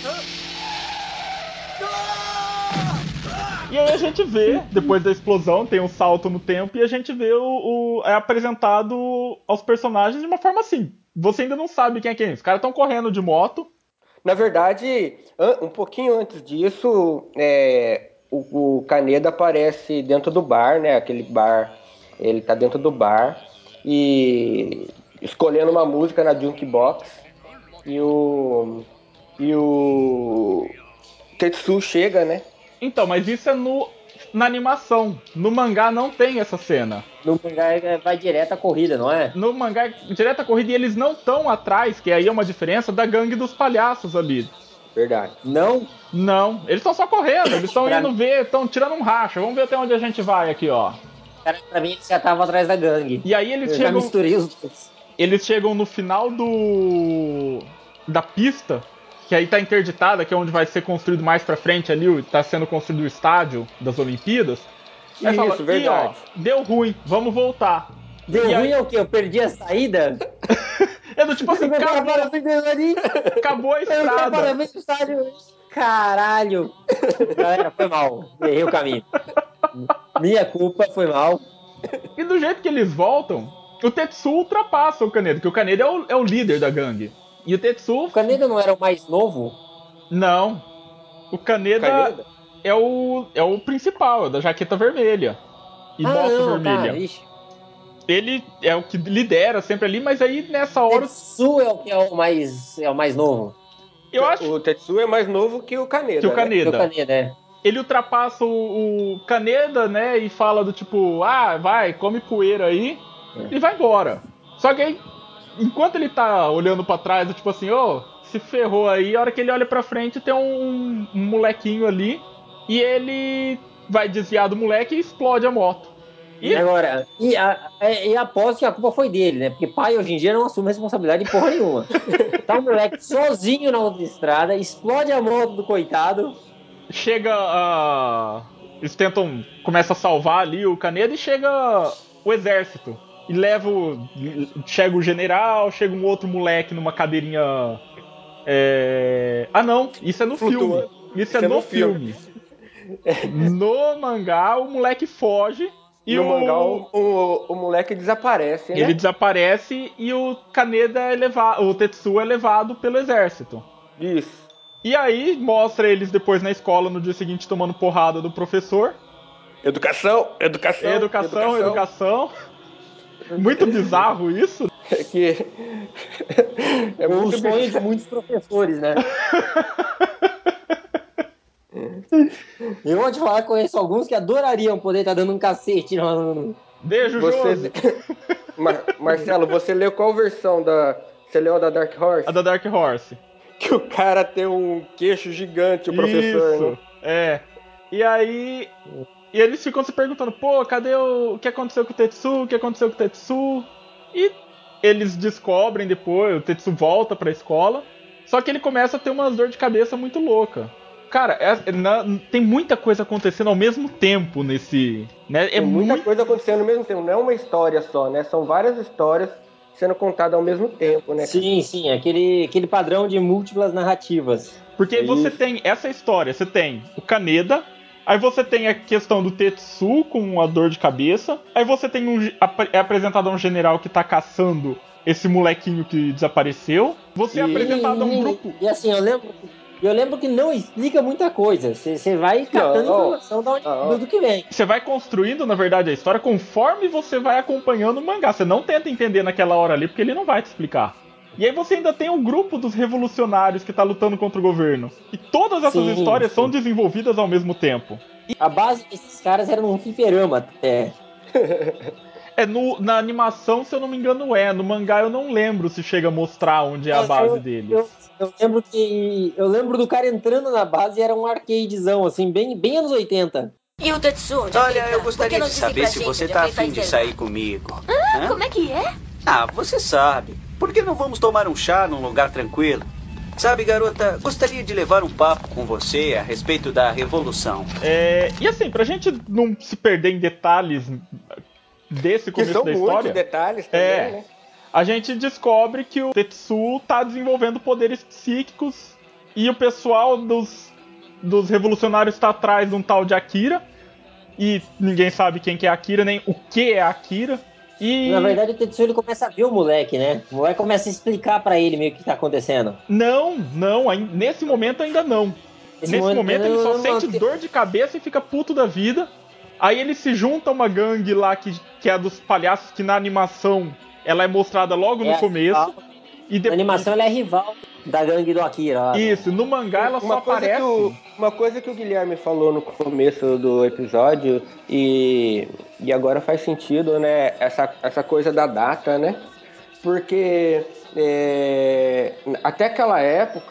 E aí a gente vê, depois da explosão, tem um salto no tempo e a gente vê é apresentado aos personagens de uma forma assim. Você ainda não sabe quem é quem. Os caras estão correndo de moto. Na verdade, um pouquinho antes disso, o Kaneda aparece dentro do bar, né? Aquele bar, ele tá dentro do bar e escolhendo uma música na jukebox e o Tetsu chega, né? Então, mas isso é na animação. No mangá não tem essa cena. No mangá vai direto à corrida, não é? No mangá é direto à corrida e eles não estão atrás, que aí é uma diferença da gangue dos palhaços ali. Verdade. Não? Não, eles estão só correndo, eles estão indo ver, estão tirando um racha. Vamos ver até onde a gente vai aqui, ó. Cara, pra mim, eles já estavam atrás da gangue. E aí eles Eu já misturei os dois. chegam no final da pista, que aí tá interditada, que é onde vai ser construído mais pra frente ali, tá sendo construído o estádio das Olimpíadas. Aí fala, Isso, verdade. deu ruim, vamos voltar. Deu E ruim aí, é o quê? Eu perdi a saída? é do tipo assim, acabou a estrada. Parabéns pro estádio. Caralho. Galera, foi mal. Errei o caminho. Minha culpa, foi mal. E do jeito que eles voltam, o Tetsu ultrapassa o Kaneda, que o Kaneda é o líder da gangue. E o Tetsu... O Kaneda não era o mais novo? Não. O Kaneda é o principal, é da jaqueta vermelha. E bota Não, vermelha. tá, ixi. Ele é o que lidera sempre ali, mas aí nessa hora... Tetsu é o que é o mais novo. Eu acho O Tetsu é mais novo que o Kaneda, que o né? Kaneda... Que o Kaneda, é. Ele ultrapassa o Kaneda, né? E fala do tipo, vai, come poeira aí. E vai embora. Só que aí, enquanto ele tá olhando pra trás, do tipo assim, se ferrou aí, a hora que ele olha pra frente tem um molequinho ali. E ele vai desviar do moleque e explode a moto. E agora, e aposto que a culpa foi dele, né? Porque pai hoje em dia não assume responsabilidade de porra nenhuma. Tá um moleque sozinho na outra estrada, explode a moto do coitado. Chega a. Eles tentam. Começa a salvar ali o Kaneda e chega o exército. E leva chega o general, chega um outro moleque numa cadeirinha. Ah não, isso é no Flutuando. filme. Isso é no filme. No mangá, o moleque foge e No mangá, o moleque desaparece, né? ele desaparece e o Kaneda é levado. O Tetsuo é levado pelo exército. Isso. E aí mostra eles depois na escola no dia seguinte tomando porrada do professor. Educação. Educação. Muito bizarro isso. É que é Um muito sonho de bizarro. muitos professores, né? Eu vou te falar, conheço alguns que adorariam poder estar dando um cacete no... Beijo, Você... Josi. Marcelo, você leu qual versão da... Você leu a da Dark Horse? A da Dark Horse. Que o cara tem um queixo gigante, o professor, Isso, né? é. E aí... E eles ficam se perguntando, pô, cadê o que aconteceu com o Tetsu? O que aconteceu com o Tetsu? E eles descobrem depois, o Tetsu volta pra escola, só que ele começa a ter umas dor de cabeça muito louca. Cara, tem muita coisa acontecendo ao mesmo tempo nesse... Né? Tem muita coisa acontecendo ao mesmo tempo. Não é uma história só, né? São várias histórias sendo contadas ao mesmo tempo, né? Sim, aquele padrão de múltiplas narrativas. Porque você tem essa história, você tem o Kaneda, aí você tem a questão do Tetsu com a dor de cabeça, aí você tem é apresentado um general que tá caçando esse molequinho que desapareceu, você é apresentado a um grupo... E assim, eu lembro que não explica muita coisa. Você vai catando informação do que vem. Você vai construindo, na verdade, a história conforme você vai acompanhando o mangá. Você não tenta entender naquela hora ali, porque ele não vai te explicar. E aí você ainda tem um grupo dos revolucionários que tá lutando contra o governo. E todas essas histórias são desenvolvidas ao mesmo tempo. A base desses caras era num fliperama até. Na animação, se eu não me engano, é. No mangá eu não lembro se chega a mostrar onde é a base deles. Eu lembro do cara entrando na base e era um arcadezão, assim, bem anos 80. E o Tetsu? Olha, eu gostaria de saber se você tá afim de sair comigo. Como é que é? Você sabe. Por que não vamos tomar um chá num lugar tranquilo? Sabe, garota, gostaria de levar um papo com você a respeito da revolução. E assim, pra gente não se perder em detalhes desse começo da história... Que são muitos detalhes também, né? A gente descobre que o Tetsu tá desenvolvendo poderes psíquicos e o pessoal dos revolucionários tá atrás de um tal de Akira. E ninguém sabe quem que é Akira, nem o que é Akira. E... Na verdade, o Tetsu ele começa a ver o moleque, né? O moleque começa a explicar pra ele meio o que tá acontecendo. Não, nesse momento ainda não. Nesse momento ele só sente dor de cabeça e fica puto da vida. Aí ele se junta a uma gangue lá que é a dos palhaços, que na animação ela é mostrada logo no começo. E depois... Na animação ela é rival da gangue do Akira. Lá, isso, no mangá ela só aparece... Uma coisa que o Guilherme falou no começo do episódio, e agora faz sentido, né? Essa coisa da data, né? Porque até aquela época,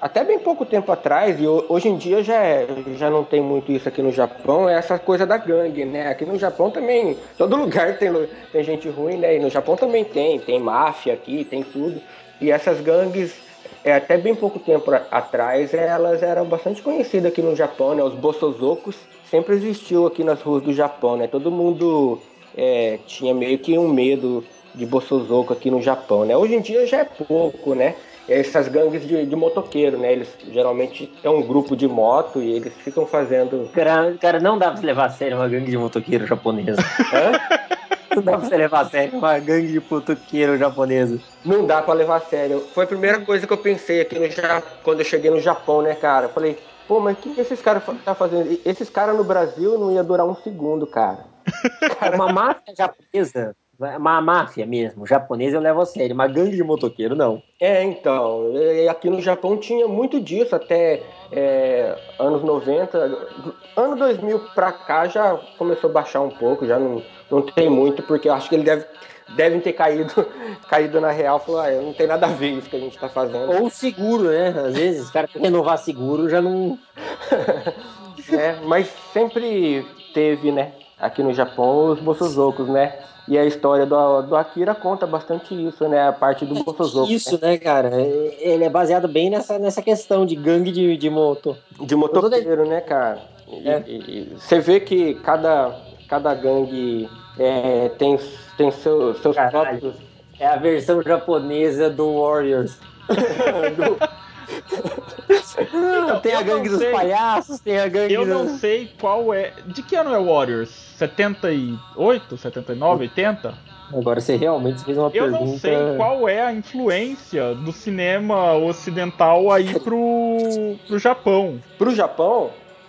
até bem pouco tempo atrás, e hoje em dia já não tem muito isso aqui no Japão, é essa coisa da gangue, né? Aqui no Japão também, todo lugar tem gente ruim, né? E no Japão também tem máfia aqui, tem tudo. E essas gangues, até bem pouco tempo atrás, elas eram bastante conhecidas aqui no Japão, né? Os Bossozokos sempre existiu aqui nas ruas do Japão, né? Todo mundo tinha meio que um medo de Bossozoko aqui no Japão, né? Hoje em dia já é pouco, né? Essas gangues de motoqueiro, né? Eles geralmente é um grupo de moto e eles ficam fazendo. Cara, não dá pra você levar a sério uma gangue de motoqueiro japonesa. Hã? Não dá pra você levar a sério uma gangue de motoqueiro japonesa. Não dá pra levar a sério. Foi a primeira coisa que eu pensei aqui quando eu cheguei no Japão, né, cara? Eu falei, pô, mas o que esses caras tá fazendo? Esses caras no Brasil não ia durar um segundo, cara. Uma máfia japonesa, uma máfia mesmo, japonesa eu levo a sério, uma gangue de motoqueiro não. Então, aqui no Japão tinha muito disso até anos 90, ano 2000 pra cá já começou a baixar um pouco, já não tem muito, porque eu acho que eles devem ter caído na real, falou, não tem nada a ver isso que a gente tá fazendo. Ou seguro, né? Às vezes, os caras querem renovar seguro, já não... Mas sempre teve, né, aqui no Japão, os Bossozokos, né? E a história do Akira conta bastante isso, né? A parte do Bossozoku, Isso, né, cara? Ele é baseado bem nessa questão de gangue de moto. de motoqueiro, né, cara? É. E você vê que cada gangue tem seus Caralho. próprios. É a versão japonesa do Warriors. do- Então, Tem a eu não gangue dos sei. palhaços, tem a gangue Eu não sei qual é. De que ano é Warriors? 78, 79, 80? Agora você realmente fez uma Eu não pergunta. sei qual é a influência do cinema ocidental aí pro Japão. Pro Japão,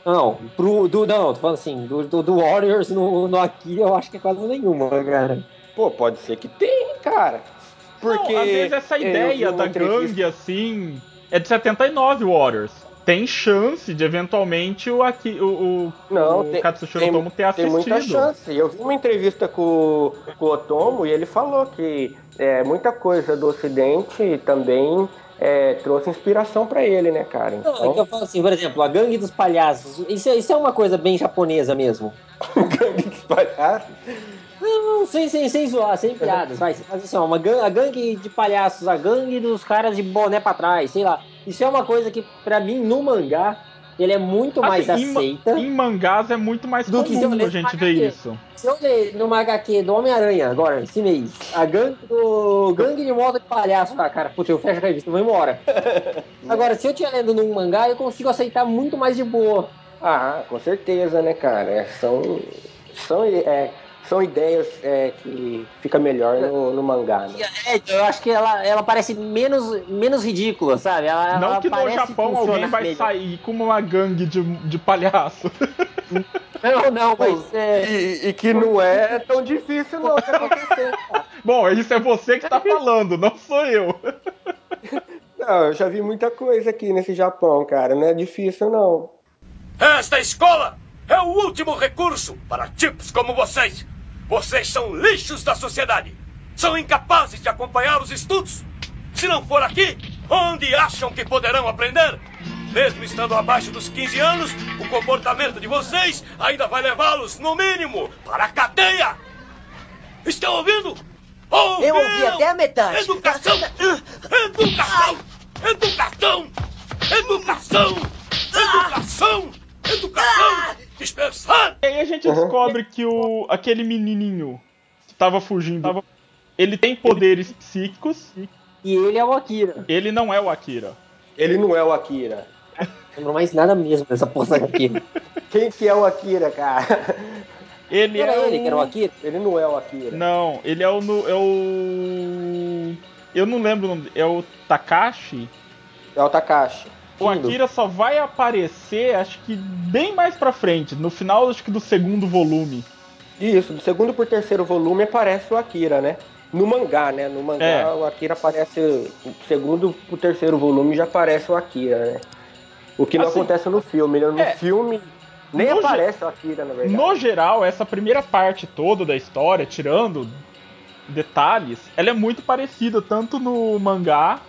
Não, tô falando assim, do Warriors no Akira eu acho que é quase nenhuma, cara. pô, pode ser que tenha, cara. Não, às vezes Porque essa eu vi ideia uma da gangue entrevista. assim é de 79 Warriors. Tem chance de eventualmente Não, o Katsushiro tem, Otomo ter tem muita assistido. chance. Eu vi uma entrevista com o Otomo e ele falou que muita coisa do Ocidente também trouxe inspiração pra ele, né, cara? Não, é que eu Então, falo assim, por exemplo, a gangue dos palhaços, isso é uma coisa bem japonesa mesmo. gangue dos palhaços. Não, sem zoar, sem piadas, vai. Você faz assim, ó, a gangue de palhaços, a gangue dos caras de boné pra trás, sei lá. Isso é uma coisa que, pra mim, no mangá, ele é muito Assim, mais aceita em mangás é muito mais do que se eu comum a ler numa gente ver HQ. isso. Se eu ler numa HQ do Homem-Aranha, agora, esse mês, a gangue de moda de palhaço, cara, puta, eu fecho a revista, eu vou embora. Agora, se eu estiver lendo num mangá, eu consigo aceitar muito mais de boa. Ah, com certeza, né, cara? São, é, são ideias que fica melhor no mangá, né? Eu acho que ela parece menos ridícula, sabe? Não Ela que no parece Japão alguém funcionar vai melhor. sair com uma gangue de palhaço. Não, Pô, mas e que não é tão difícil não de acontecer, cara. Bom, isso é você que tá falando, não sou eu. Não, eu já vi muita coisa aqui nesse Japão, cara. Não é difícil, não. Esta escola é o último recurso para tipos como vocês. Vocês são lixos da sociedade. São incapazes de acompanhar os estudos. Se não for aqui, onde acham que poderão aprender? Mesmo estando abaixo dos 15 anos, o comportamento de vocês ainda vai levá-los, no mínimo, para a cadeia. Estão ouvindo? Eu ouvi até a metade. Educação! Educação! Educação! Educação! Educação! Educação! Dispensar! E aí a gente descobre que aquele menininho que tava fugindo, ele tem poderes psíquicos. e ele é o Akira. Ele não é o Akira. Ele não é o Akira. Não lembro mais nada mesmo dessa porra aqui. Quem que é o Akira, cara? Ele Não é era ele que era o o... Akira? Ele não é o Akira. Não, ele é o... Eu não lembro o nome. É o Takashi. É o Takashi. O Akira só vai aparecer, acho que bem mais pra frente, no final, acho que do segundo volume. Isso, do segundo por terceiro volume aparece o Akira, né? No mangá, né? No É. mangá o Akira aparece. Do segundo pro terceiro volume já aparece o Akira, né? O que não Assim, acontece no filme, né? No filme nem No aparece o Akira, na verdade. No geral, essa primeira parte toda da história, tirando detalhes, ela é muito parecida tanto no mangá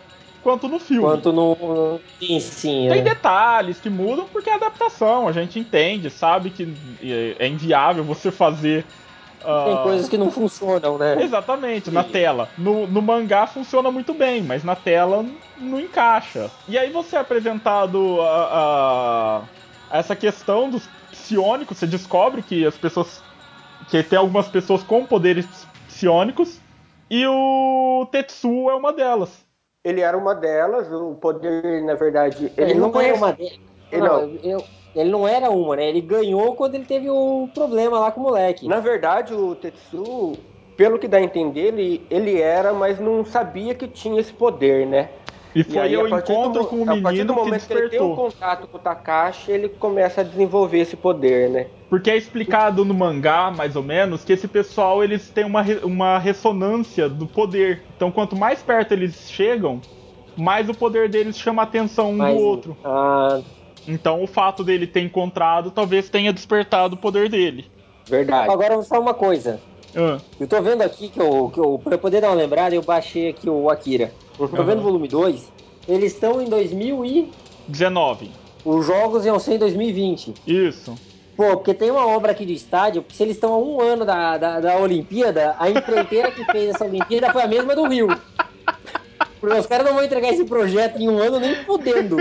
quanto no filme. Quanto no... Sim, Tem detalhes que mudam porque é adaptação, a gente entende, sabe que é inviável você fazer... Tem coisas que não funcionam, né? Exatamente, na tela. No mangá funciona muito bem, mas na tela não encaixa. E aí você é apresentado a essa questão dos psionicos, você descobre que as pessoas... que tem algumas pessoas com poderes psionicos, e o Tetsuo é uma delas. Ele era uma delas, o poder, na verdade, ele Ele não não era conhece. uma delas. Ele não era uma, né? Ele ganhou quando ele teve o problema lá com o moleque. Na verdade, o Tetsu, pelo que dá a entender, ele era, mas não sabia que tinha esse poder, né? E foi aí, ao encontro com o a partir do menino que momento que ele tem um despertou. contato com o Takashi, ele começa a desenvolver esse poder, né? Porque é explicado no mangá, mais ou menos, que esse pessoal eles têm uma ressonância do poder. Então, quanto mais perto eles chegam, mais o poder deles chama a atenção um do outro. Então, o fato dele ter encontrado talvez tenha despertado o poder dele. Verdade. Agora, só uma coisa. Eu tô vendo aqui pra eu poder dar uma lembrada, eu baixei aqui o Akira. Tô vendo o volume 2. Eles estão em 2019. Os jogos iam ser em 2020. Isso. Pô, porque tem uma obra aqui do estádio, porque se eles estão há um ano da Olimpíada, a empreiteira que fez essa Olimpíada foi a mesma do Rio. Porque os caras não vão entregar esse projeto em um ano nem fudendo.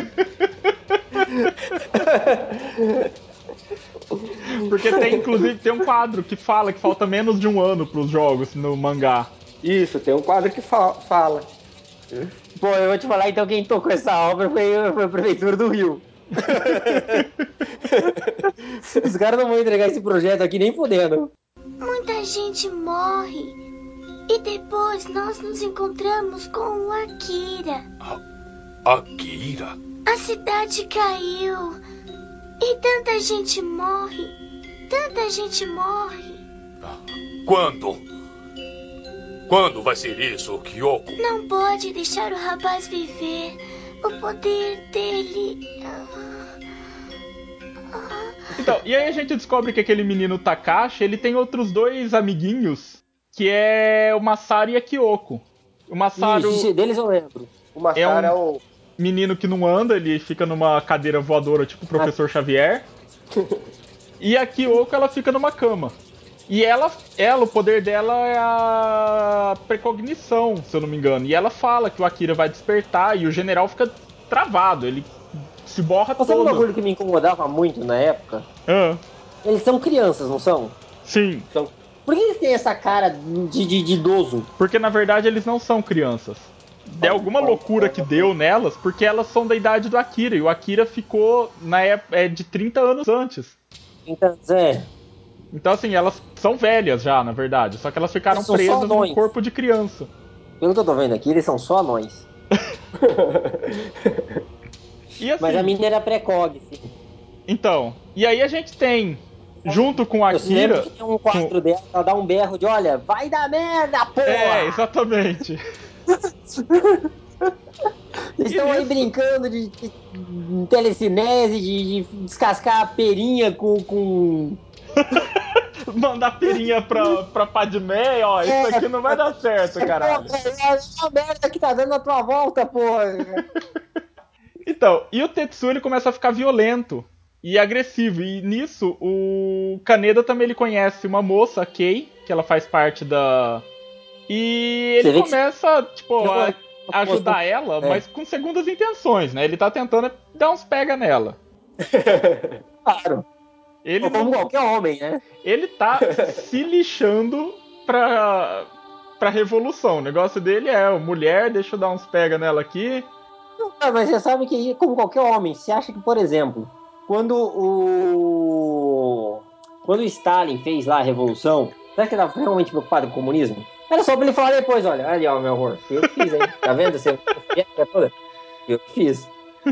Porque inclusive, tem um quadro que fala que falta menos de um ano pros jogos no mangá. Isso, tem um quadro que fala. Pô, eu vou te falar, então quem tocou essa obra foi a Prefeitura do Rio. Os caras não vão entregar esse projeto aqui nem fudendo. Muita gente morre. E depois nós nos encontramos com o Akira. Akira? A cidade caiu. E tanta gente morre. Tanta gente morre. Quando? Quando vai ser isso, Kyoko? Não pode deixar o rapaz viver. O poder dele... Então, e aí a gente descobre que aquele menino Takashi, ele tem outros dois amiguinhos, que é o Masaru e a Kyoko. O Masaru... Isso, deles eu lembro. O Masaru é um menino que não anda, ele fica numa cadeira voadora, tipo o Professor Xavier. E a Kyoko, ela fica numa cama. E ela, o poder dela é a precognição, se eu não me engano. E ela fala que o Akira vai despertar e o general fica travado, ele se borra todo. Sabe um bagulho que me incomodava muito na época? Eles são crianças, não são? Sim. Por que eles têm essa cara de idoso? Porque na verdade eles não são crianças. De alguma loucura que deu nelas, porque elas são da idade do Akira. E o Akira ficou na época de 30 anos antes. Então, assim, elas são velhas já, na verdade. Só que elas ficaram presas num corpo de criança. Pelo que eu tô vendo aqui, eles são só anões. E assim, mas a mina era precog, sim. Então, e aí a gente tem, junto com a Akira... que tem um quadro dela, ela dá um berro de, olha, vai dar merda, porra! É, exatamente. Eles estão aí brincando de telecinese, de descascar a perinha com... Mandar perinha pra Padmé, ó, isso aqui não vai dar certo, caralho. É a merda que tá dando na tua volta, porra. Então, e o Tetsuo, ele começa a ficar violento e agressivo. E nisso, o Kaneda também ele conhece uma moça, a Kei, que ela faz parte da... E ele começa, tipo, a ajudar ela, mas com segundas intenções, né? Ele tá tentando dar uns pega nela. Claro. Ele como qualquer homem, né? Ele tá se lixando pra revolução. O negócio dele é, mulher, deixa eu dar uns pega nela aqui. Mas você sabe que, como qualquer homem, você acha que, por exemplo, quando o Stalin fez lá a revolução, será que ele estava realmente preocupado com o comunismo? Era só pra ele falar depois, olha, ali ó, meu amor, eu que fiz, hein? Tá vendo? Você toda? Eu que fiz.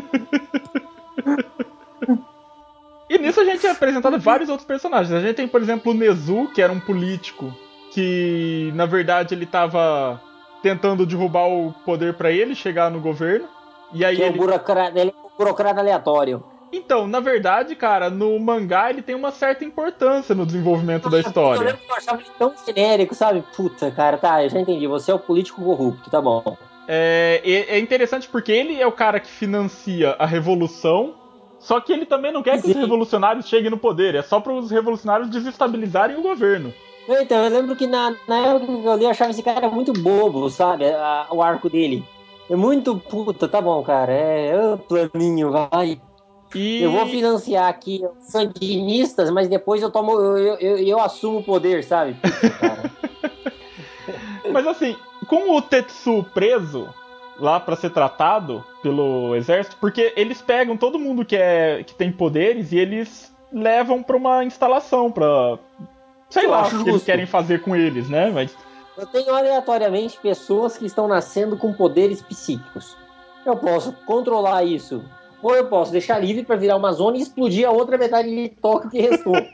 E nisso a gente é apresentado vários outros personagens. A gente tem, por exemplo, o Nezu, que era um político que, na verdade, ele tava tentando derrubar o poder pra ele chegar no governo. E aí ele é um burocrata aleatório. Então, na verdade, cara, no mangá ele tem uma certa importância no desenvolvimento da história. Eu lembro que eu achava ele tão genérico, sabe? Puta, cara, tá, eu já entendi. Você é o político corrupto, tá bom. É interessante porque ele é o cara que financia a revolução, só que ele também não quer que os revolucionários cheguem no poder, é só para os revolucionários desestabilizarem o governo. Então, eu lembro que na época que eu li, eu achava esse cara muito bobo, sabe? O arco dele. É muito puta, tá bom, cara. Planinho, vai. Eu vou financiar aqui os sandinistas, mas depois eu assumo o poder, sabe? Puta, cara. Mas assim, com o Tetsu preso lá pra ser tratado pelo exército, porque eles pegam todo mundo que tem poderes e eles levam pra uma instalação pra... sei lá o que eles querem fazer com eles, né? Mas... eu tenho aleatoriamente pessoas que estão nascendo com poderes psíquicos. Eu posso controlar isso, ou eu posso deixar livre pra virar uma zona e explodir a outra metade de Tóquio que restou.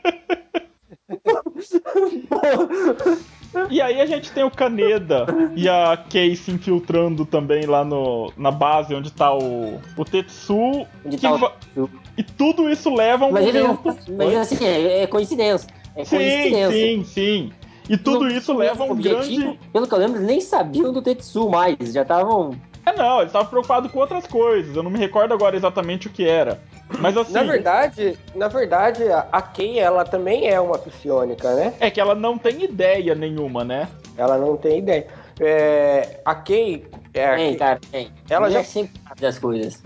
E aí a gente tem o Kaneda e a Kei se infiltrando também lá na base onde tá o Tetsu. E tudo isso leva a um momento... Mas assim, é coincidência. É coincidência. Sim. E tudo isso leva a um grande... Pelo que eu lembro, eles nem sabiam do Tetsu mais. Já estavam... não, eles estavam preocupados com outras coisas. Eu não me recordo agora exatamente o que era. Mas assim... Na verdade, a Kei, ela também é uma psionica, né? É que ela não tem ideia nenhuma, né? Ela não tem ideia. A Kei... cara, tem. Ela já sempre sabe das coisas.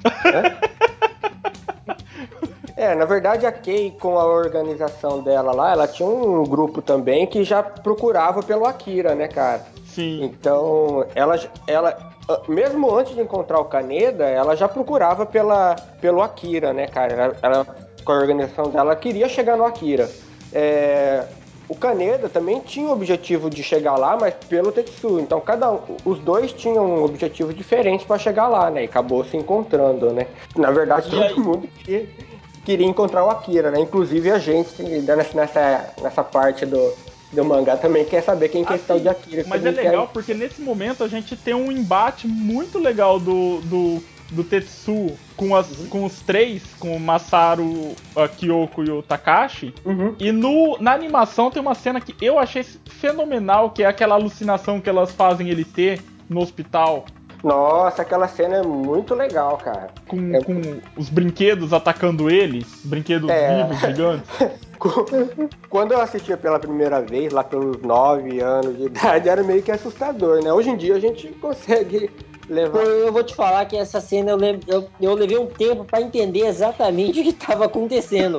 Na verdade, a Kei, com a organização dela lá, ela tinha um grupo também que já procurava pelo Akira, né, cara? Sim. Então, ela mesmo antes de encontrar o Kaneda, ela já procurava pelo Akira, né, cara? Ela, com a organização dela, queria chegar no Akira. O Kaneda também tinha o objetivo de chegar lá, mas pelo Tetsu. Então, os dois tinham objetivos diferentes para chegar lá, né? E acabou se encontrando, né? Na verdade, todo mundo queria encontrar o Akira, né? Inclusive a gente, nessa parte do mangá, também quer saber quem que é esse tal de Akira. Mas é legal porque nesse momento a gente tem um embate muito legal do Tetsu com os três, com o Masaru, a Kyoko e o Takashi. E na animação tem uma cena que eu achei fenomenal, que é aquela alucinação que elas fazem ele ter no hospital. Nossa, aquela cena é muito legal, cara. Com os brinquedos atacando ele, brinquedos vivos, gigantes. Quando eu assistia pela primeira vez, lá pelos 9 anos de idade, era meio que assustador, né? Hoje em dia a gente consegue levar... Eu vou te falar que essa cena eu levei um tempo pra entender exatamente o que tava acontecendo.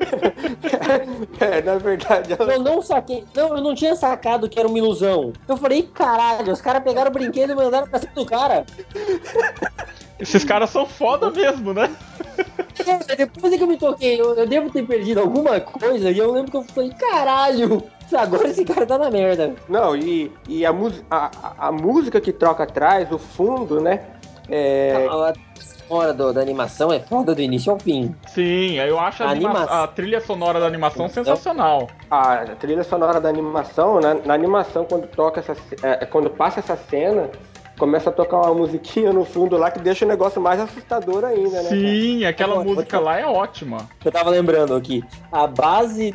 Na verdade... Eu não saquei. Não, eu não tinha sacado que era uma ilusão. Eu falei, caralho, os caras pegaram o brinquedo e mandaram pra cima do cara. Esses caras são foda mesmo, né? Depois é que eu me toquei, eu devo ter perdido alguma coisa e eu lembro que eu falei, caralho, agora esse cara tá na merda. Não, e a música que troca atrás, o fundo, né? A hora da animação é foda do início ao fim. Sim, eu acho a trilha sonora da animação sensacional. A trilha sonora da animação, na animação, quando passa essa cena, começa a tocar uma musiquinha no fundo lá que deixa o negócio mais assustador ainda, né? Sim, aquela música lá é ótima. Eu tava lembrando aqui, a base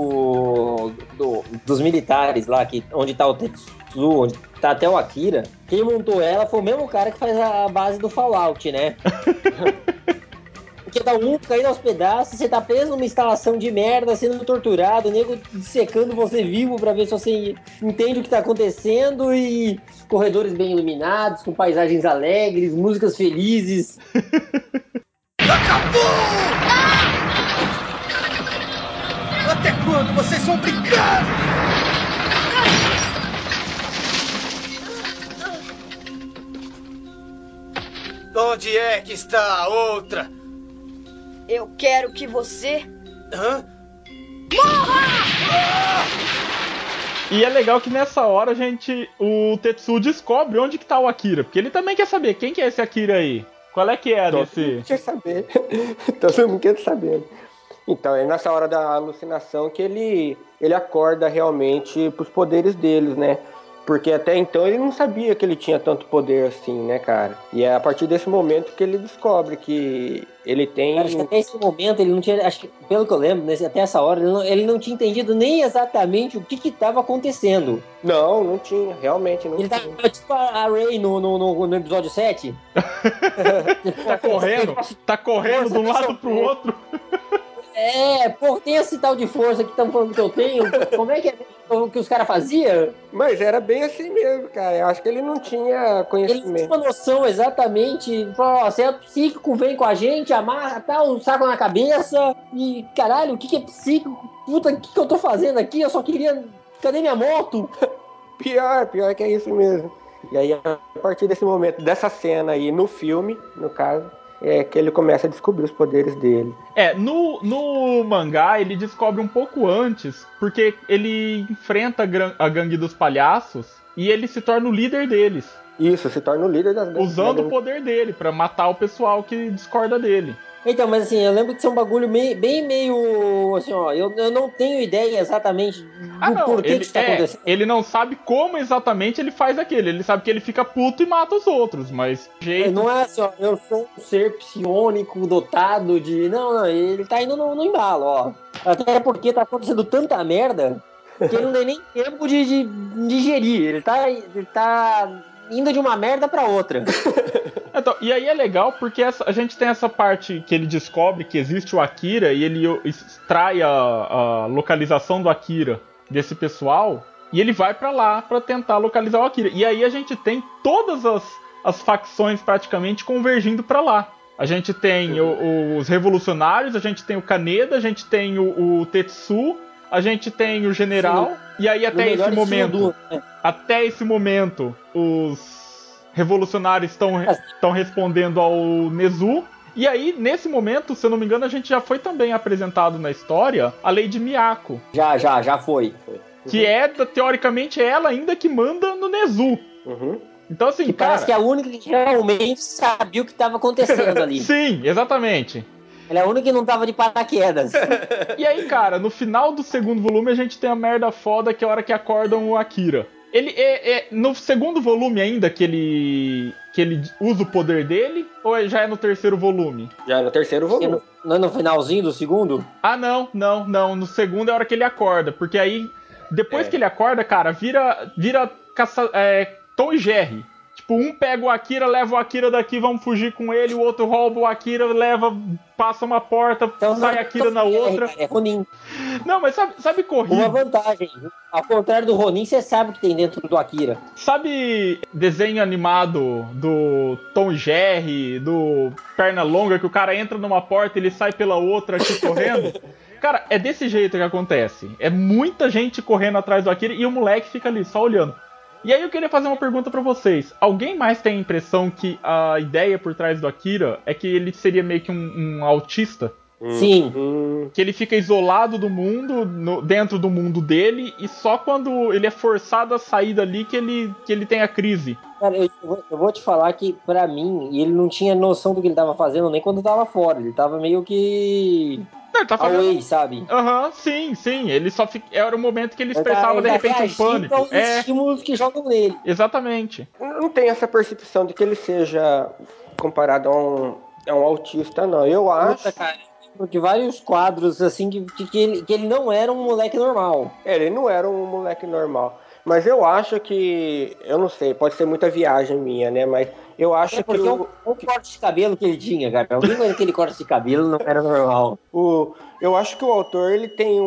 dos militares lá, onde tá o Tetsu, onde tá até o Akira, quem montou ela foi o mesmo cara que faz a base do Fallout, né? Porque tá o mundo caindo aos pedaços, você tá preso numa instalação de merda, sendo torturado, o nego dissecando você vivo pra ver se você entende o que tá acontecendo e corredores bem iluminados, com paisagens alegres, músicas felizes. Acabou! Até quando vocês vão brincar? Onde é que está a outra? Eu quero que você... morra! E é legal que nessa hora o Tetsu descobre onde que tá o Akira, porque ele também quer saber quem que é esse Akira aí. Qual é que é Todo mundo quer saber. Todo mundo quer saber. Então, é nessa hora da alucinação que ele acorda realmente pros poderes deles, né? Porque até então ele não sabia que ele tinha tanto poder assim, né, cara? E é a partir desse momento que ele descobre que ele tem... Cara, acho que até esse momento ele não tinha, acho que, pelo que eu lembro, até essa hora, ele não tinha entendido nem exatamente o que estava acontecendo. Não tinha, realmente não Ele tinha. tava tipo a Rey no episódio 7. Tá correndo de um lado pro outro. Pô, tem esse tal de força que estão falando que eu tenho. Como é que é o que os caras faziam? Mas era bem assim mesmo, cara. Eu acho que ele não tinha Ele não conhecimento. tinha uma noção exatamente. Falou, ó, você é psíquico, vem com a gente, amarra, tá um saco na cabeça. E caralho, o que é psíquico? Puta, o que eu tô fazendo aqui? Eu só queria. Cadê minha moto? Pior que é isso mesmo. E aí, a partir desse momento, dessa cena aí no filme, no caso, é que ele começa a descobrir os poderes dele. No mangá ele descobre um pouco antes, porque ele enfrenta a gangue dos palhaços e ele se torna o líder deles. Isso, se torna o líder das gangues. Usando o poder dele pra matar o pessoal que discorda dele. Então, mas assim, eu lembro que isso é um bagulho bem meio. Assim, ó, eu não tenho ideia exatamente do porquê que isso tá acontecendo. Ele não sabe como exatamente ele faz aquilo. Ele sabe que ele fica puto e mata os outros, mas. Não é assim, ó, eu sou um ser psiônico dotado de. Não, ele tá indo no embalo, ó. Até porque tá acontecendo tanta merda que ele não tem nem tempo de digerir. Ele tá indo de uma merda pra outra. Então, e aí é legal porque a gente tem essa parte que ele descobre que existe o Akira e ele extrai a localização do Akira desse pessoal e ele vai pra lá pra tentar localizar o Akira. E aí a gente tem todas as facções praticamente convergindo pra lá. A gente tem os revolucionários, a gente tem o Kaneda, a gente tem o Tetsu, a gente tem o general. Sim, e aí até esse momento os revolucionários estão respondendo ao Nezu. E aí, nesse momento, se eu não me engano, a gente já foi também apresentado na história a Lady Miyako. Já foi. Que teoricamente, ela ainda que manda no Nezu. Uhum. Então, assim, parece que é a única que realmente sabia o que estava acontecendo ali. Sim, exatamente. Ela é a única que não tava de paraquedas. E aí, cara, no final do segundo volume, a gente tem a merda foda, que é a hora que acordam o Akira. Ele no segundo volume ainda que ele usa o poder dele? Ou já é no terceiro volume? Já é no terceiro volume. Não é no finalzinho do segundo? Ah, não. No segundo é a hora que ele acorda. Porque aí, depois que ele acorda, cara, vira Tom e Jerry. Tipo, um pega o Akira, leva o Akira daqui, vamos fugir com ele. O outro rouba o Akira, passa uma porta, então, sai Akira na outra. É Ronin. Não, mas sabe corrida? Uma vantagem. Ao contrário do Ronin, você sabe o que tem dentro do Akira. Sabe desenho animado do Tom e Jerry, do Pernalonga, que o cara entra numa porta e ele sai pela outra aqui correndo? Cara, é desse jeito que acontece. É muita gente correndo atrás do Akira e o moleque fica ali só olhando. E aí eu queria fazer uma pergunta pra vocês. Alguém mais tem a impressão que a ideia por trás do Akira é que ele seria meio que um autista? Sim. Que ele fica isolado do mundo, dentro do mundo dele, e só quando ele é forçado a sair dali que ele tem a crise. Cara, eu vou te falar que, pra mim, ele não tinha noção do que ele tava fazendo nem quando tava fora. Ele tava meio que... Ele tá fazendo... away, sabe? Aham, sim. Ele só era o momento que ele expressava de repente um pânico. Os estímulos que jogam nele. Exatamente. Não tem essa percepção de que ele seja comparado a um autista, não. Eu acho... De vários quadros, assim, que ele não era um moleque normal. Ele não era um moleque normal. Mas eu acho que... Eu não sei, pode ser muita viagem minha, né? Mas eu acho que... o corte de cabelo que ele tinha, cara. Alguém com aquele corte de cabelo não era normal. Eu acho que o autor ele tem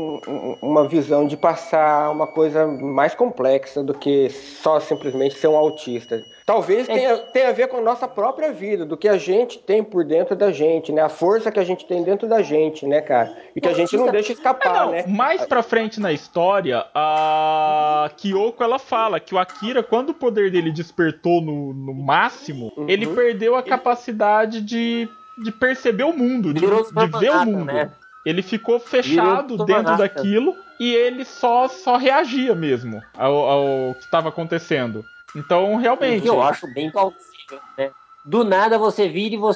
uma visão de passar uma coisa mais complexa do que só simplesmente ser um autista. Talvez tenha a ver com a nossa própria vida, do que a gente tem por dentro da gente, né? A força que a gente tem dentro da gente, né, cara? E que a gente não deixa escapar, né? Mais pra frente na história, a Kyoko, ela fala que o Akira, quando o poder dele despertou no máximo, ele perdeu a capacidade de perceber o mundo, de ver o mundo. Né? Ele ficou fechado dentro daquilo e ele só reagia mesmo ao que estava acontecendo. Então, realmente... Eu acho bem plausível, né? Do nada você vira e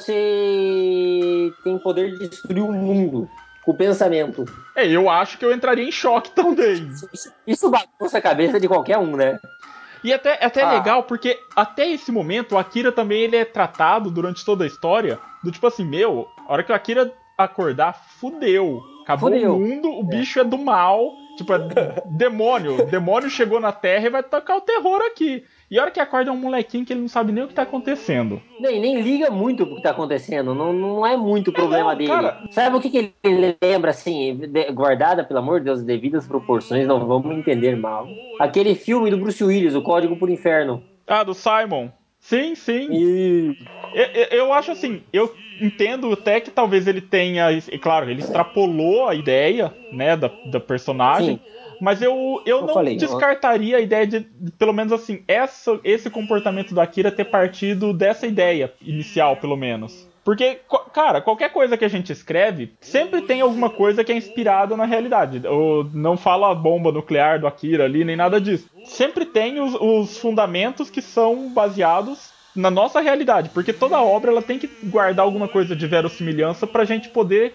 você tem poder de destruir o mundo com o pensamento. Eu acho que eu entraria em choque também. Isso bagunça a cabeça de qualquer um, né? E até é legal, porque até esse momento o Akira também ele é tratado durante toda a história do tipo assim, a hora que o Akira acordar, fudeu. Acabou o mundo, o bicho é do mal. Tipo, demônio. Demônio chegou na Terra e vai tocar o terror aqui. E a hora que acorda é um molequinho que ele não sabe nem o que tá acontecendo. Nem liga muito pro que tá acontecendo. Não é muito problema dele. Cara... Sabe o que ele lembra, assim, guardada, pelo amor de Deus, devidas proporções, não vamos entender mal. Aquele filme do Bruce Willis, O Código pro Inferno. Ah, do Simon. Sim. E... Eu acho assim, eu entendo até que talvez ele tenha, claro, ele extrapolou a ideia, né, da personagem, sim. Mas eu não descartaria a ideia de, pelo menos assim, esse comportamento do Akira ter partido dessa ideia inicial, pelo menos. Porque, cara, qualquer coisa que a gente escreve, sempre tem alguma coisa que é inspirada na realidade. Ou não fala a bomba nuclear do Akira ali, nem nada disso. Sempre tem os fundamentos que são baseados na nossa realidade, porque toda obra ela tem que guardar alguma coisa de verossimilhança pra gente poder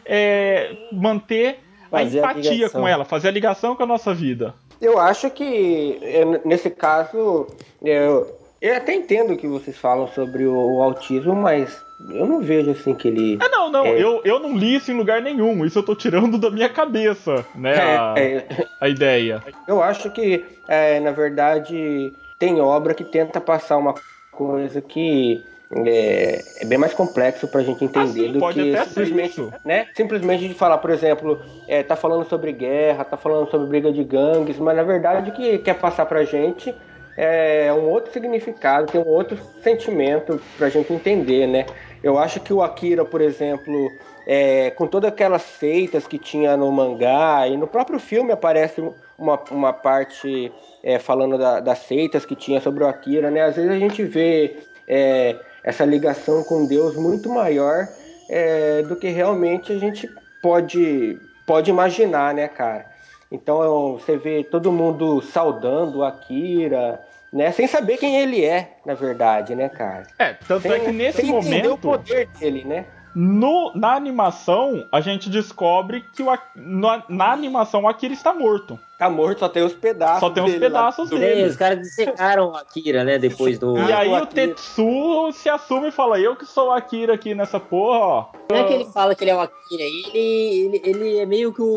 manter fazer a empatia com ela, fazer a ligação com a nossa vida. Eu acho que, nesse caso, eu até entendo que vocês falam sobre o autismo, mas eu não vejo assim que ele... Eu não li isso em lugar nenhum, isso eu tô tirando da minha cabeça, né, a ideia. Eu acho que, na verdade, tem obra que tenta passar uma coisa que é bem mais complexo pra gente entender do que simplesmente, né? Simplesmente de falar, por exemplo, tá falando sobre guerra, tá falando sobre briga de gangues, mas na verdade o que quer passar pra gente é um outro significado, tem um outro sentimento pra gente entender, né? Eu acho que o Akira, por exemplo, com todas aquelas seitas que tinha no mangá, e no próprio filme aparece uma parte falando das seitas que tinha sobre o Akira, né? Às vezes a gente vê essa ligação com Deus muito maior do que realmente a gente pode imaginar, né, cara? Então você vê todo mundo saudando o Akira, né? Sem saber quem ele é, na verdade, né, cara? Tanto é que nesse momento... o poder dele, né? Na animação, a gente descobre que na animação o Akira está morto. Tá morto, só tem os pedaços Só tem os pedaços dele. Os caras dissecaram o Akira, né, depois do... E aí o Tetsuo se assume e fala, eu que sou o Akira aqui nessa porra, ó. Não é que ele fala que ele é o Akira, ele é meio que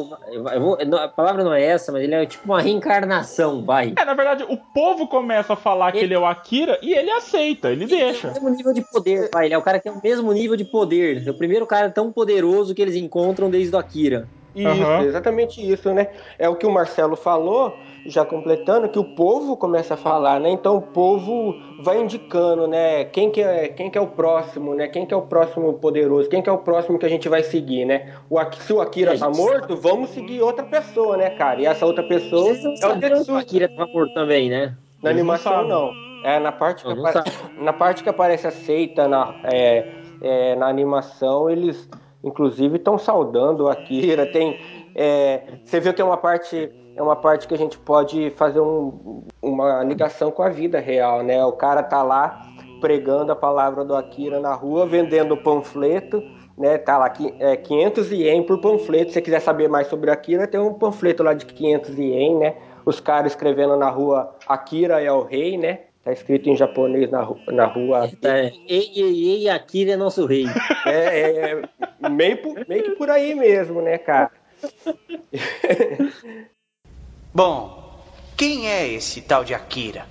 a palavra não é essa, mas ele é tipo uma reencarnação, vai. Na verdade, o povo começa a falar que ele é o Akira e ele aceita, ele deixa. Tem o mesmo nível de poder, vai. Ele é o cara que tem o mesmo nível de poder. É o primeiro cara tão poderoso que eles encontram desde o Akira. Isso, exatamente isso, né? É o que o Marcelo falou, já completando, que o povo começa a falar, né? Então o povo vai indicando, né? Quem que é o próximo, né? Quem que é o próximo poderoso? Quem que é o próximo que a gente vai seguir, né? Se o Akira tá morto, vamos seguir outra pessoa, né, cara? E essa outra pessoa é o Tetsuo. O Akira tá morto também, né? Na animação, não. Na parte que aparece a seita na animação, eles inclusive estão saudando o Akira. Você viu que é uma parte que a gente pode fazer uma ligação com a vida real, né? O cara tá lá pregando a palavra do Akira na rua, vendendo panfleto, né? Tá lá 500 ien por panfleto. Se você quiser saber mais sobre o Akira, tem um panfleto lá de 500 ien, né? Os caras escrevendo na rua Akira é o rei, né? Tá escrito em japonês na rua. Ei, Akira é nosso rei. Meio que por aí mesmo, né, cara? Bom, quem é esse tal de Akira?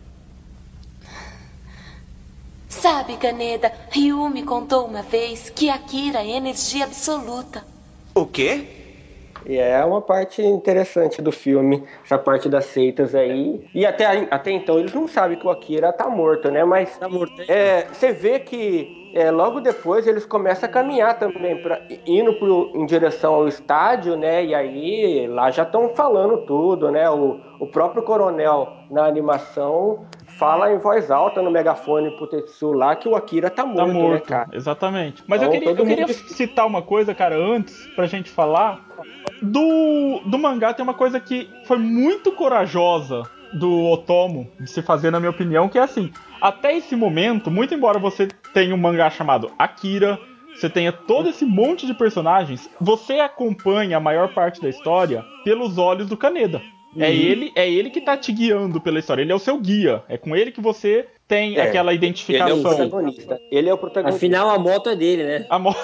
Sabe, Kaneda, Ryu me contou uma vez que Akira é energia absoluta. O quê? E é uma parte interessante do filme, essa parte das seitas aí. E até então eles não sabem que o Akira tá morto, né? Mas tá morto, você vê que logo depois eles começam a caminhar também, indo em direção ao estádio, né? E aí lá já estão falando tudo, né? O próprio coronel na animação fala em voz alta no megafone pro Tetsuo lá que o Akira tá morto, né, cara? Exatamente. Mas então, eu queria citar uma coisa, cara, antes, pra gente falar. Do mangá tem uma coisa que foi muito corajosa do Otomo de se fazer, na minha opinião, que é assim, até esse momento, muito embora você tenha um mangá chamado Akira, você tenha todo esse monte de personagens, você acompanha a maior parte da história pelos olhos do Kaneda. É ele que tá te guiando pela história. Ele é o seu guia. É com ele que você tem aquela identificação. Ele é o protagonista. Ele é o protagonista. Afinal, a moto é dele, né? A moto...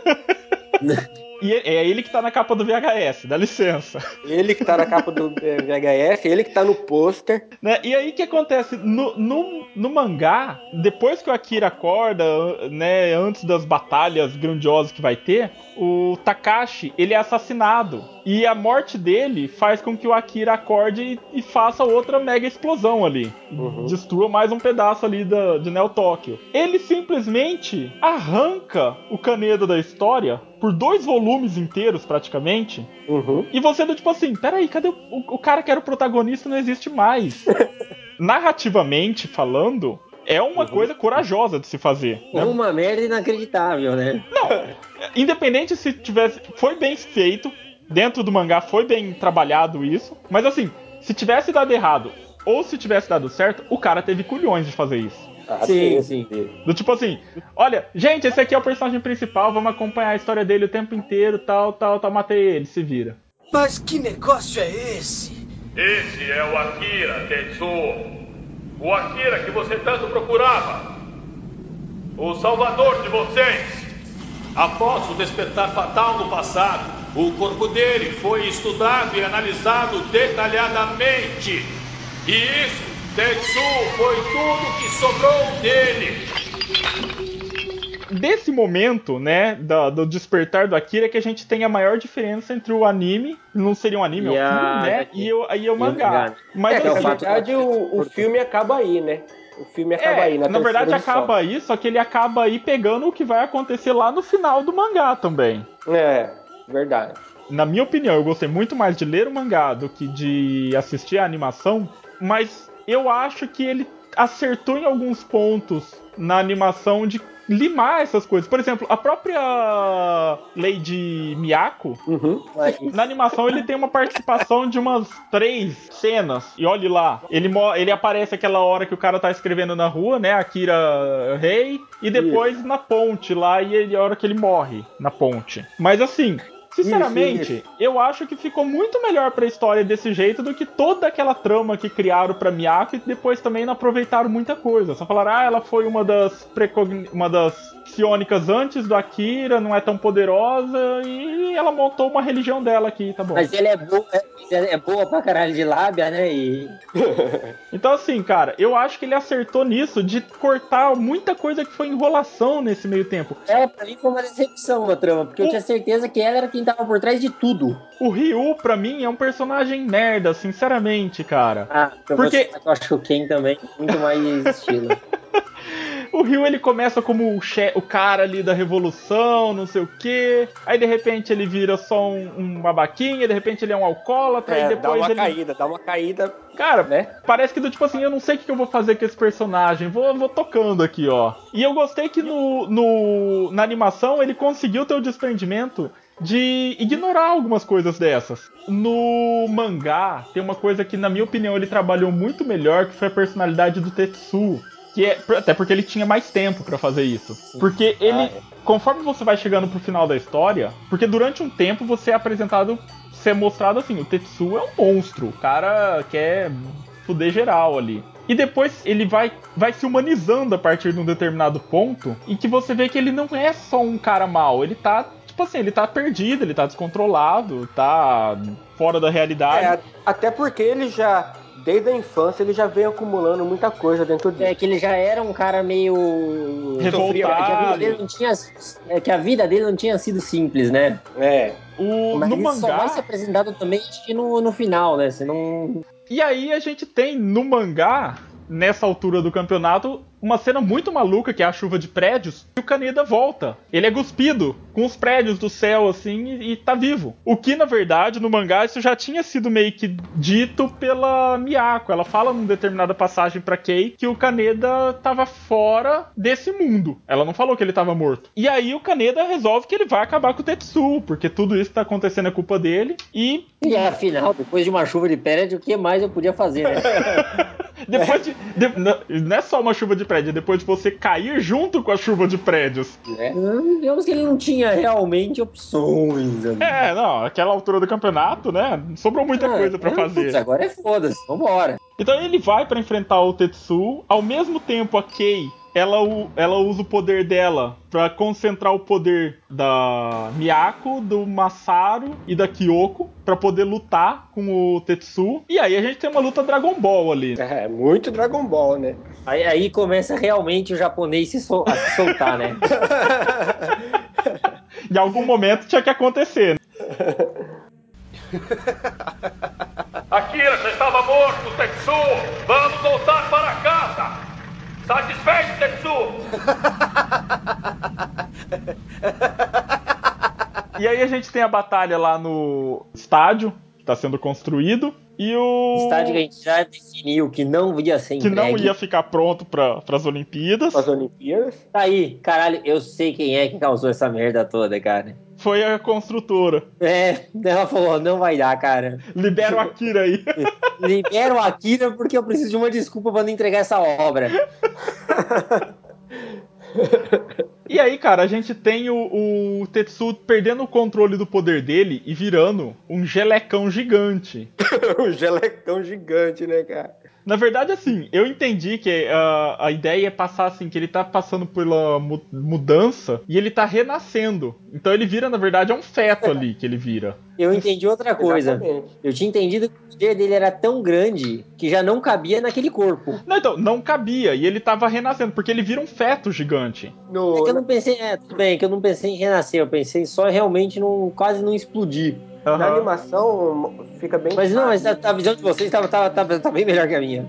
E é ele que tá na capa do VHS, dá licença. Ele que tá na capa do VHS, ele que tá no pôster. Né? E aí o que acontece? No mangá, depois que o Akira acorda, né, antes das batalhas grandiosas que vai ter, o Takashi, ele é assassinado. E a morte dele faz com que o Akira acorde e faça outra mega explosão ali. Destrua mais um pedaço ali de Neo Tóquio. Ele simplesmente arranca o Kaneda da história por 2 volumes inteiros, praticamente. E você do tipo assim, peraí, cadê o cara que era o protagonista não existe mais. Narrativamente falando, é uma coisa corajosa de se fazer. Né? Uma merda inacreditável, né? Não, independente se tivesse... Foi bem feito, dentro do mangá foi bem trabalhado isso, mas assim, se tivesse dado errado ou se tivesse dado certo, o cara teve culhões de fazer isso. Sim. Do tipo assim, olha, gente, esse aqui é o personagem principal, vamos acompanhar a história dele o tempo inteiro, tal, matei ele, se vira. Mas que negócio é esse? Esse é o Akira, Tetsuo. O Akira que você tanto procurava. O salvador de vocês. Após o despertar fatal no passado, o corpo dele foi estudado e analisado detalhadamente. E isso, Tetsuo, foi tudo que sobrou dele. Desse momento, né, do despertar do Akira, que a gente tem a maior diferença entre o anime, não seria um anime, é um filme, né, e o mangá. Mas na verdade o filme acaba aí, né? O filme acaba aí, na verdade acaba aí, só que ele acaba aí pegando o que vai acontecer lá no final do mangá também. É, verdade. Na minha opinião, eu gostei muito mais de ler o mangá do que de assistir a animação, mas eu acho que ele acertou em alguns pontos na animação de limar essas coisas. Por exemplo, a própria Lady Miyako, na animação ele tem uma participação de umas 3 cenas. E olhe lá, ele aparece aquela hora que o cara tá escrevendo na rua, né, Akira Rei, e depois na ponte lá, e a hora que ele morre na ponte. Mas assim... Sinceramente, eu acho que ficou muito melhor pra história desse jeito do que toda aquela trama que criaram pra Miyako e depois também não aproveitaram muita coisa. Só falaram, ela foi uma das psionicas antes do Akira, não é tão poderosa, e ela montou uma religião dela aqui, tá bom. Mas ela é boa pra caralho de lábia, né? Então assim, cara, eu acho que ele acertou nisso de cortar muita coisa que foi enrolação nesse meio tempo. Pra mim foi uma decepção na trama, porque eu tinha certeza que ela era quem tava por trás de tudo. O Ryu, pra mim, é um personagem merda, sinceramente, cara. Porque eu acho que o Ken também muito mais estilo. O Ryu, ele começa como o cara ali da revolução, não sei o quê. Aí, de repente, ele vira só um babaquinha. De repente, ele é um alcoólatra. E depois dá uma caída. Cara, né? Parece que do tipo assim, eu não sei o que eu vou fazer com esse personagem. Vou tocando aqui, ó. E eu gostei que na animação, ele conseguiu ter o desprendimento de ignorar algumas coisas dessas. No mangá, tem uma coisa que, na minha opinião, ele trabalhou muito melhor, que foi a personalidade do Tetsuo. Até porque ele tinha mais tempo pra fazer isso. Sim. Porque ele, conforme você vai chegando pro final da história, porque durante um tempo você é mostrado assim, o Tetsuo é um monstro, o cara quer fuder geral ali. E depois ele vai se humanizando a partir de um determinado ponto, em que você vê que ele não é só um cara mau, ele tá... Tipo assim, ele tá perdido, ele tá descontrolado, tá fora da realidade. Até porque ele já... Desde a infância ele já vem acumulando muita coisa dentro dele. É que ele já era um cara meio... revoltado. Que a vida dele não tinha sido simples, né? Mas no ele mangá... só vai ser apresentado também, acho que no final, né? Senão... E aí a gente tem no mangá, nessa altura do campeonato, uma cena muito maluca, que é a chuva de prédios, e o Kaneda volta. Ele é cuspido com os prédios do céu, assim, e tá vivo. O que, na verdade, no mangá, isso já tinha sido meio que dito pela Miyako. Ela fala numa determinada passagem pra Kei que o Kaneda tava fora desse mundo. Ela não falou que ele tava morto. E aí o Kaneda resolve que ele vai acabar com o Tetsuo, porque tudo isso que tá acontecendo é culpa dele, e afinal, depois de uma chuva de prédio, o que mais eu podia fazer, né? Não é só uma chuva de prédio, depois de você cair junto com a chuva de prédios. Digamos que ele não tinha tinha realmente opções. Não, aquela altura do campeonato, né? Sobrou muita coisa pra fazer. Agora é foda-se, vambora. Então ele vai pra enfrentar o Tetsuo. Ao mesmo tempo, a Kei, ela usa o poder dela pra concentrar o poder da Miyako, do Masaru e da Kyoko pra poder lutar com o Tetsuo. E aí a gente tem uma luta Dragon Ball ali. É, muito Dragon Ball, né? Aí começa realmente o japonês a se soltar, né? Em algum momento tinha que acontecer. Akira já estava morto, Tetsuo! Vamos voltar para casa! Satisfeito, Tetsuo? E aí a gente tem a batalha lá no estádio, que tá sendo construído. E o estádio que a gente já definiu que não ia ser entregue. Que não ia ficar pronto pras Olimpíadas. As Olimpíadas. Tá aí, caralho, eu sei quem é que causou essa merda toda, cara. Foi a construtora. Ela falou, não vai dar, cara. Libera o Akira aí. Libera o Akira porque eu preciso de uma desculpa pra não entregar essa obra. E aí, cara, a gente tem o Tetsuo perdendo o controle do poder dele e virando um gelecão gigante. Um gelecão gigante, né, cara? Na verdade, assim, eu entendi que a ideia é passar assim, que ele tá passando pela mudança e ele tá renascendo. Então ele vira, na verdade, é um feto ali que ele vira. Eu entendi outra coisa. Exatamente. Eu tinha entendido que o poder dele era tão grande que já não cabia naquele corpo. Não, então, não cabia. E ele tava renascendo, porque ele vira um feto gigante. É que eu não pensei... tudo bem, que eu não pensei em renascer. Eu pensei só realmente quase não explodir. Uhum. Na animação fica bem... Mas não, mas a visão de vocês tá bem melhor que a minha.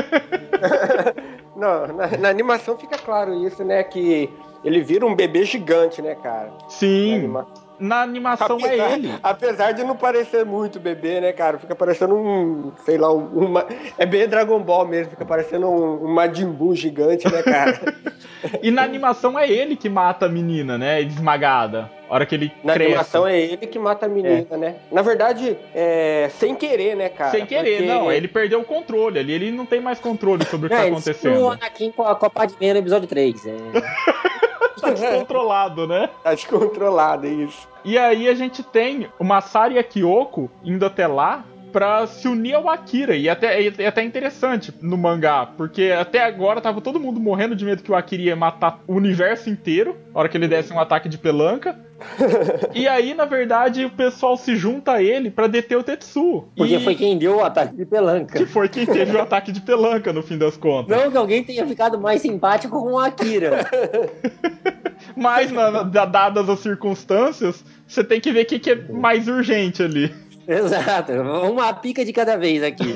Não, na animação fica claro isso, né? Que ele vira um bebê gigante, né, cara? Sim. Na animação é ele. Apesar de não parecer muito bebê, né, cara? Fica parecendo sei lá, é bem Dragon Ball mesmo, fica parecendo um Majin Buu gigante, né, cara? E na animação é ele que mata a menina, né? Esmagada. A hora que ele Na cresce. animação é ele que mata a menina, né? Na verdade, sem querer, né, cara? Sem querer, não. Ele perdeu o controle ali. Ele não tem mais controle sobre o que tá acontecendo. O Anakin com a Pá de Meia no episódio 3. Tá descontrolado, né? Tá descontrolado, é isso. E aí a gente tem o Masaru e a Kyoko indo até lá pra se unir ao Akira. E é até interessante no mangá, porque até agora tava todo mundo morrendo de medo que o Akira ia matar o universo inteiro, na hora que ele desse um ataque de pelanca. E aí, na verdade, o pessoal se junta a ele pra deter o Tetsuo. Porque foi quem deu o ataque de pelanca. Que foi quem teve o ataque de pelanca, no fim das contas. Não que alguém tenha ficado mais simpático com o Akira. Mas, dadas as circunstâncias, você tem que ver o que é mais urgente ali. Exato, uma pica de cada vez aqui.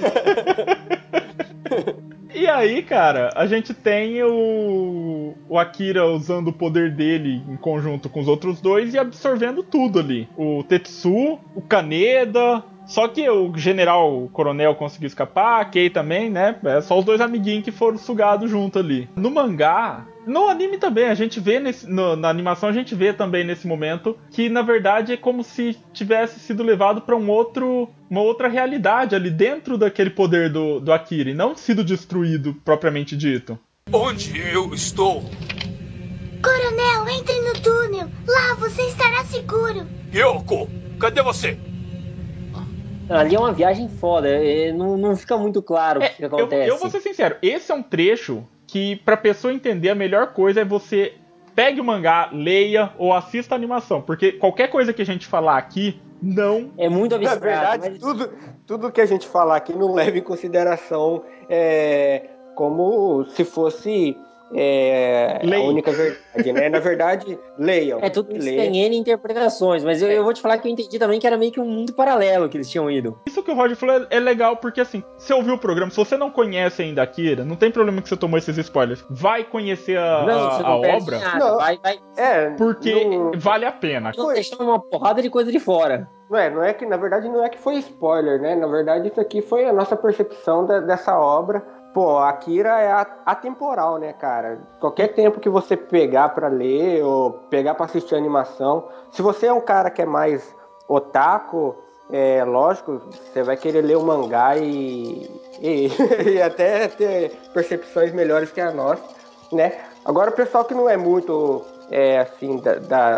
E aí, cara, a gente tem o Akira usando o poder dele em conjunto com os outros dois e absorvendo tudo ali. O Tetsuo, o Kaneda. Só que o general, o coronel conseguiu escapar, a Kei também, né? É só os dois amiguinhos que foram sugados junto ali. No mangá, no anime também, a gente vê na animação a gente vê também nesse momento que na verdade é como se tivesse sido levado pra uma outra realidade ali dentro daquele poder do Akira e não sido destruído propriamente dito. Onde eu estou? Coronel, entre no túnel. Lá você estará seguro. Yoko, cadê você? Ali é uma viagem foda, não fica muito claro o que acontece. Eu vou ser sincero, esse é um trecho que pra pessoa entender a melhor coisa é você pegue o mangá, leia ou assista a animação, porque qualquer coisa que a gente falar aqui não... É muito abstrato. Na verdade, tudo que a gente falar aqui não leva em consideração como se fosse... a única verdade, né? Na verdade, leiam. Tudo isso tem N interpretações, mas eu vou te falar que eu entendi também que era meio que um mundo paralelo que eles tinham ido. Isso que o Roger falou é legal, porque assim, você ouviu o programa, se você não conhece ainda Akira, não tem problema que você tomou esses spoilers. Vai conhecer a obra, nada. Vai. porque vale a pena. Não deixando uma porrada de coisa de fora. Não é que, na verdade, não é que foi spoiler, né? Na verdade, isso aqui foi a nossa percepção dessa obra. Pô, a Akira é atemporal, né, cara? Qualquer tempo que você pegar pra ler ou pegar pra assistir a animação, se você é um cara que é mais otaku, lógico, você vai querer ler o mangá e até ter percepções melhores que a nossa, né? Agora, o pessoal que não é muito, assim,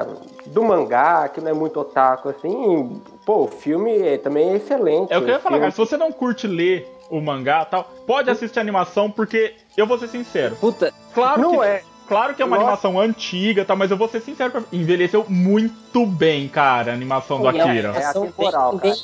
do mangá, que não é muito otaku, assim, pô, o filme também é excelente. É o que eu ia falar, filme... cara, se você não curte ler o mangá e tal, pode assistir a animação, porque eu vou ser sincero. Puta, Claro que é uma animação antiga, tá, mas eu vou ser sincero, envelheceu muito bem, cara, a animação do Akira. É atemporal, cara.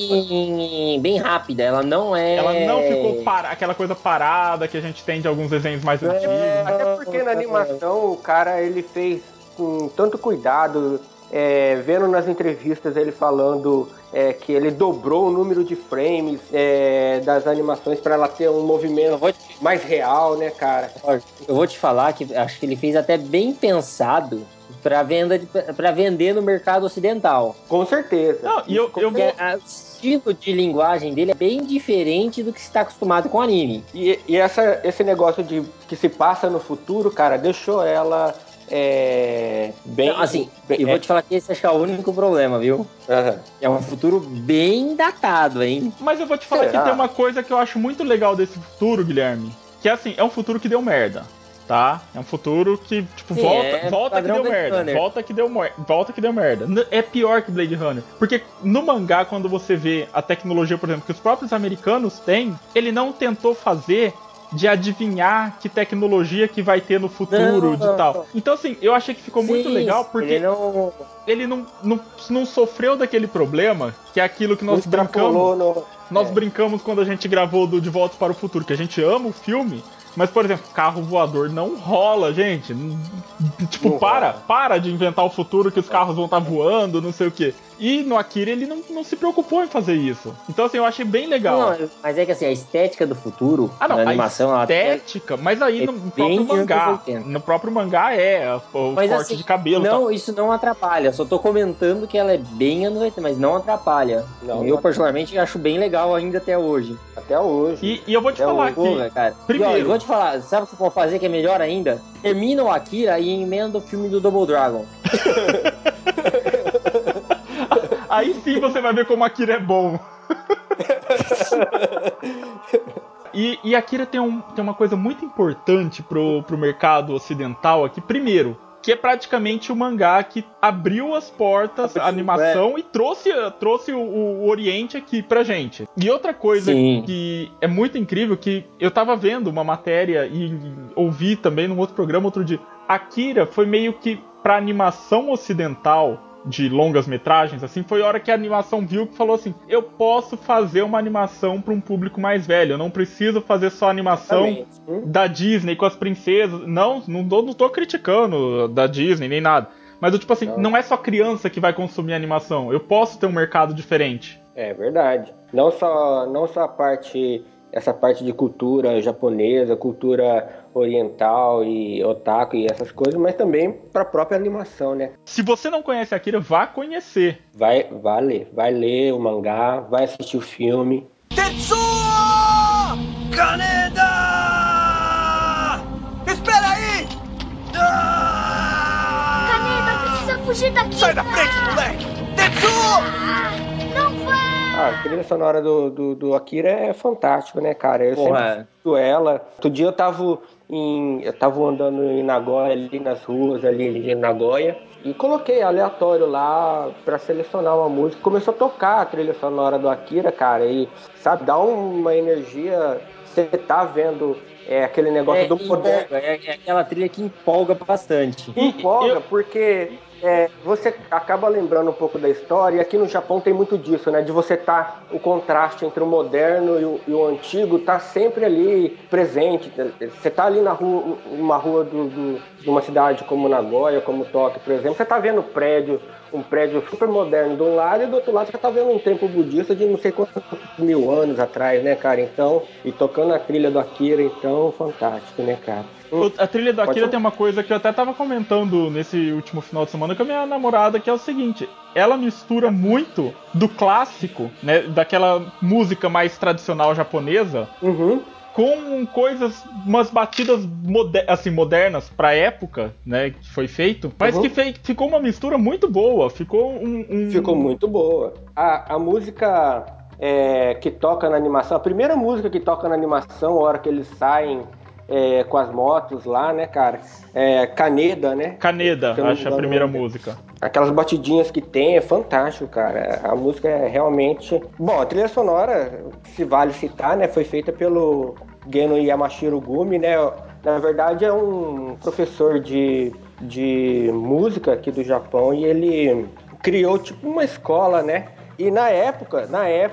Bem rápida, ela não é... Ela não ficou aquela coisa parada que a gente tem de alguns desenhos mais antigos. Até porque na animação o cara, ele fez com tanto cuidado, vendo nas entrevistas ele falando que ele dobrou o número de frames das animações para ela ter um movimento mais real, né, cara? Eu vou te falar que acho que ele fez até bem pensado para vender no mercado ocidental. Com certeza. Não, e o estilo de linguagem dele é bem diferente do que se está acostumado com o anime. E esse negócio de que se passa no futuro, cara, deixou ela bem... Não, assim, eu vou te falar que esse acho que é o único problema, viu? Uhum. É um futuro bem datado, hein? Mas eu vou te falar que tem uma coisa que eu acho muito legal desse futuro, Guilherme, que é assim, é um futuro que deu merda. Tá? É um futuro que, tipo, sim, volta que deu merda. Volta que deu merda. É pior que Blade Runner. Porque no mangá, quando você vê a tecnologia, por exemplo, que os próprios americanos têm, ele não tentou fazer de adivinhar que tecnologia que vai ter no futuro de tal. Então, assim, eu achei que ficou muito legal porque ele não sofreu daquele problema, que é aquilo que nós brincamos. Nós brincamos quando a gente gravou do De Volta para o Futuro, que a gente ama o filme. Mas, por exemplo, carro voador não rola, gente. Tipo, para de inventar o futuro que os carros vão estar voando, não sei o quê. E no Akira ele não se preocupou em fazer isso. Então, assim, eu achei bem legal. Não, mas é que assim, a estética do futuro, a animação... A estética, mas aí no próprio mangá. No próprio mangá o corte assim, de cabelo. Não, tal. Isso não atrapalha. Só tô comentando que ela é bem anos 80, mas não atrapalha. Eu, particularmente, acho bem legal ainda até hoje. Até hoje. E eu vou te falar aqui. Cara. Primeiro, eu vou te falar, sabe o que você pode fazer que é melhor ainda? Termina o Akira e emenda o filme do Double Dragon. Aí sim você vai ver como Akira é bom. E Akira tem uma coisa muito importante pro mercado ocidental aqui. Primeiro, que é praticamente o mangá que abriu as portas, a animação, e trouxe o Oriente aqui pra gente. E outra coisa que é muito incrível, que eu tava vendo uma matéria e ouvi também num outro programa outro dia. Akira foi meio que pra animação ocidental de longas metragens, assim, foi a hora que a animação viu que falou assim, eu posso fazer uma animação para um público mais velho, eu não preciso fazer só animação da Disney com as princesas, não tô criticando da Disney nem nada, mas tipo assim, não é só criança que vai consumir animação, eu posso ter um mercado diferente. É verdade, não só essa parte de cultura japonesa, cultura oriental e otaku e essas coisas, mas também para a própria animação, né? Se você não conhece Akira, vá conhecer. Vai ler o mangá, vai assistir o filme. Tetsuo Kaneda! Espera aí! Kaneda, precisa fugir daqui! Sai da frente, moleque! Tetsuo! Não vai! A trilha sonora do Akira é fantástico, né, cara? Eu sempre escuto ela. Outro dia eu tava andando em Nagoya, ali nas ruas ali de Nagoya, e coloquei aleatório lá pra selecionar uma música. Começou a tocar a trilha sonora do Akira, cara, e, sabe, dá uma energia. Você tá vendo aquele negócio do poder. É aquela trilha que empolga bastante. Empolga, porque você acaba lembrando um pouco da história, e aqui no Japão tem muito disso, né? De você o contraste entre o moderno e o antigo tá sempre ali presente. Você tá ali na rua, uma rua de uma cidade como Nagoya, como Tóquio, por exemplo, você tá vendo um prédio super moderno de um lado, e do outro lado você tá vendo um templo budista de não sei quantos mil anos atrás, né, cara? Então, e tocando a trilha do Akira, então, fantástico, né, cara? A trilha do Akira tem uma coisa que eu até tava comentando nesse último final de semana com a minha namorada, que é o seguinte, ela mistura muito do clássico, né, daquela música mais tradicional japonesa, com coisas, umas batidas modernas pra época, né, que foi feito, mas que ficou uma mistura muito boa, ficou Ficou muito boa. A música que toca na animação, a primeira música que toca na animação, a hora que eles saem com as motos lá, né, cara? Kaneda, né? Kaneda, Se eu não me acho a engano, primeira música. Aquelas batidinhas que tem é fantástico, cara. A música é realmente... Bom, a trilha sonora, se vale citar, né? Foi feita pelo Geno Yamashiro Gumi, né? Na verdade, é um professor de música aqui do Japão e ele criou tipo uma escola, né? E na época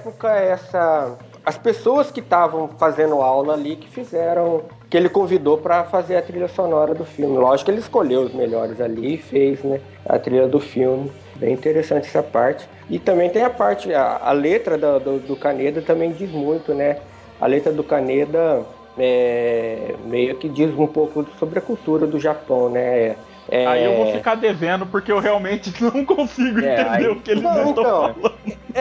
as pessoas que estavam fazendo aula ali que ele convidou para fazer a trilha sonora do filme. Lógico que ele escolheu os melhores ali e fez, né, a trilha do filme. Bem interessante essa parte. E também tem a letra do Kaneda também diz muito, né? A letra do Kaneda meio que diz um pouco sobre a cultura do Japão, né? Aí eu vou ficar devendo porque eu realmente não consigo entender o que eles estão falando.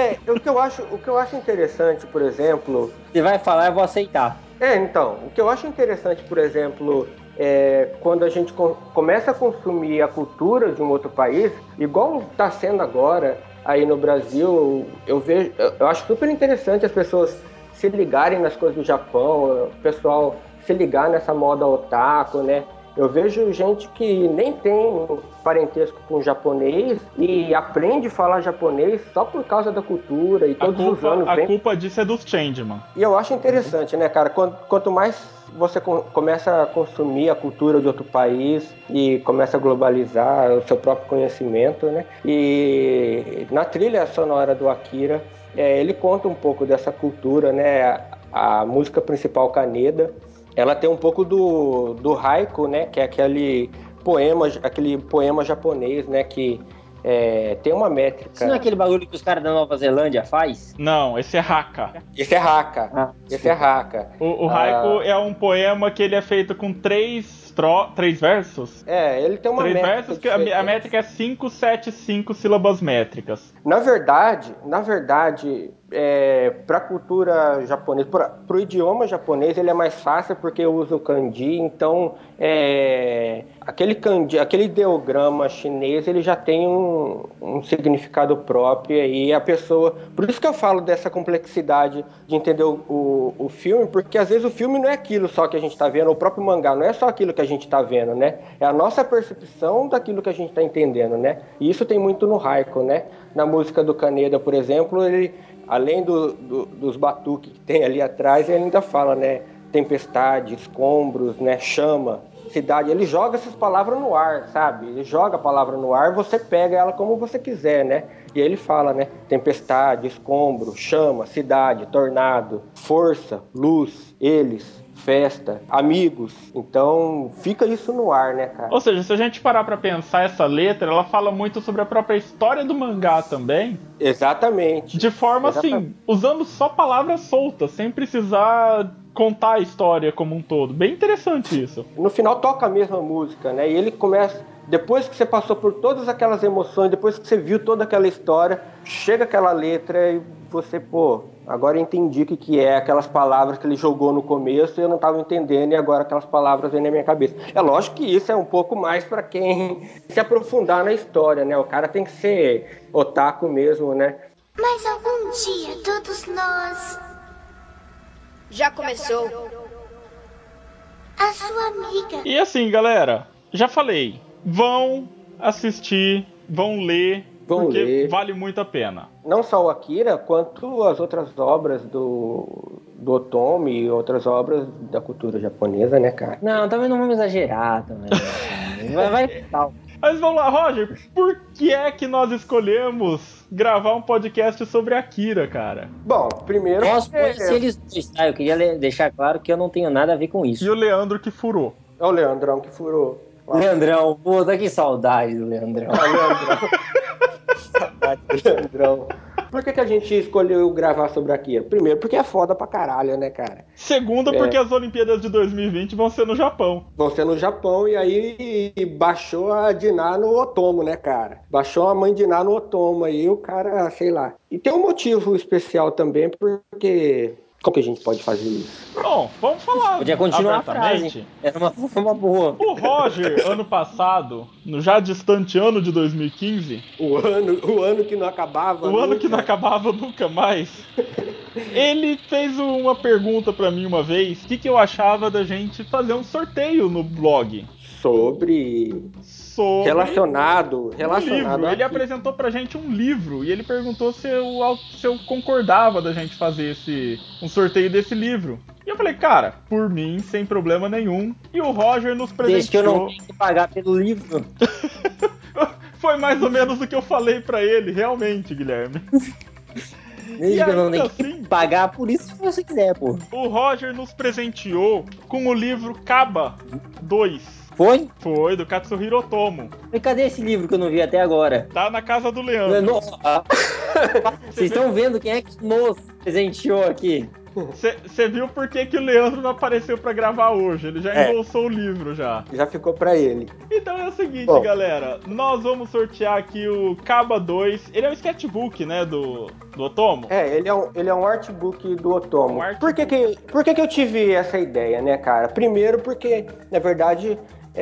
O que eu acho interessante, por exemplo... Se vai falar, eu vou aceitar. Então, o que eu acho interessante, por exemplo, quando a gente começa a consumir a cultura de um outro país, igual está sendo agora aí no Brasil, eu acho super interessante as pessoas se ligarem nas coisas do Japão, o pessoal se ligar nessa moda otaku, né? Eu vejo gente que nem tem parentesco com japonês e aprende a falar japonês só por causa da cultura e todos os anos A culpa disso é dos Changeman. E eu acho interessante, né, cara? Quanto mais você começa a consumir a cultura de outro país e começa a globalizar o seu próprio conhecimento, né? E na trilha sonora do Akira, ele conta um pouco dessa cultura, né? A música principal, Kaneda, ela tem um pouco do haiku, né? Que é aquele poema japonês, né? Que tem uma métrica. Isso não é aquele bagulho que os caras da Nova Zelândia faz? Não, esse é haka. Esse é haka. Esse é haka. O haiku é um poema que ele é feito com três versos? Ele tem uma métrica. Versos que a métrica é 5, 7, 5 sílabas métricas. Na verdade, para a cultura japonesa, para o idioma japonês, ele é mais fácil porque usa o kanji. Então, aquele kanji, aquele ideograma chinês, ele já tem um significado próprio e a pessoa... Por isso que eu falo dessa complexidade de entender o filme, porque às vezes o filme não é aquilo só que a gente está vendo, o próprio mangá não é só aquilo que a gente está vendo, né? É a nossa percepção daquilo que a gente está entendendo, né? E isso tem muito no haiku, né? Na música do Kaneda, por exemplo, ele, além dos batuques que tem ali atrás, ele ainda fala, né? Tempestade, escombros, né? Chama, cidade. Ele joga essas palavras no ar, sabe? Ele joga a palavra no ar, você pega ela como você quiser, né? E aí ele fala, né? Tempestade, escombro, chama, cidade, tornado, força, luz, eles, festa, amigos. Então fica isso no ar, né, cara? Ou seja, se a gente parar pra pensar essa letra, ela fala muito sobre a própria história do mangá também. Exatamente. De forma assim, usando só palavras soltas, sem precisar contar a história como um todo. Bem interessante isso. No final toca a mesma música, né? E ele começa... Depois que você passou por todas aquelas emoções, depois que você viu toda aquela história, chega aquela letra e você, agora eu entendi o que é aquelas palavras que ele jogou no começo e eu não estava entendendo e agora aquelas palavras vêm na minha cabeça. É lógico que isso é um pouco mais para quem se aprofundar na história, né? O cara tem que ser otaku mesmo, né? Mas algum dia todos nós... Já começou. A sua amiga. E assim, galera, já falei, vão assistir, vão ler, porque vale muito a pena. Não só o Akira, quanto as outras obras do Otomi e outras obras da cultura japonesa, né, cara? Não, também não vamos exagerar também. vai tal. Mas vamos lá, Roger, por que é que nós escolhemos gravar um podcast sobre Akira, cara? Bom, primeiro... Nós conhecemos eles dois, tá? Eu queria deixar claro que eu não tenho nada a ver com isso. E o Leandro que furou. É o Leandrão que furou. Leandrão, puta, que saudade do Leandrão. Saudade do Leandrão. Por que a gente escolheu gravar sobre Akira? Primeiro, porque é foda pra caralho, né, cara? Segundo, porque as Olimpíadas de 2020 vão ser no Japão. Vão ser no Japão e aí baixou a Diná no Otomo, né, cara? Baixou a mãe Diná no Otomo aí, o cara, sei lá. E tem um motivo especial também, porque... Como que a gente pode fazer isso? Bom, vamos falar. Podia continuar a frase. Era uma boa. O Roger, ano passado, no já distante ano de 2015... O ano que não acabava O nunca. ano que não acabava nunca mais. Ele fez uma pergunta pra mim uma vez, o que eu achava da gente fazer um sorteio no blog. Sobre relacionado livro. aqui. Ele apresentou pra gente um livro e ele perguntou se eu concordava da gente fazer um sorteio desse livro. E eu falei, cara, por mim, sem problema nenhum. E o Roger nos presenteou. Desde que eu não tenho que pagar pelo livro. Foi mais ou menos o que eu falei pra ele, realmente, Guilherme. Desde que eu não tenho que pagar por isso se você quiser, pô. O Roger nos presenteou com o livro Kaba 2. Foi? Foi, do Katsuhiro Otomo. E cadê esse livro que eu não vi até agora? Tá na casa do Leandro. Vocês estão vendo quem é que nos presenteou aqui? Você viu por que o Leandro não apareceu pra gravar hoje? Ele já endolçou o livro já. Já ficou pra ele. Então é o seguinte, galera. Nós vamos sortear aqui o Kaba 2. Ele é um sketchbook, né, do Otomo? Ele é um artbook do Otomo. Por que eu tive essa ideia, né, cara? Primeiro porque, na verdade,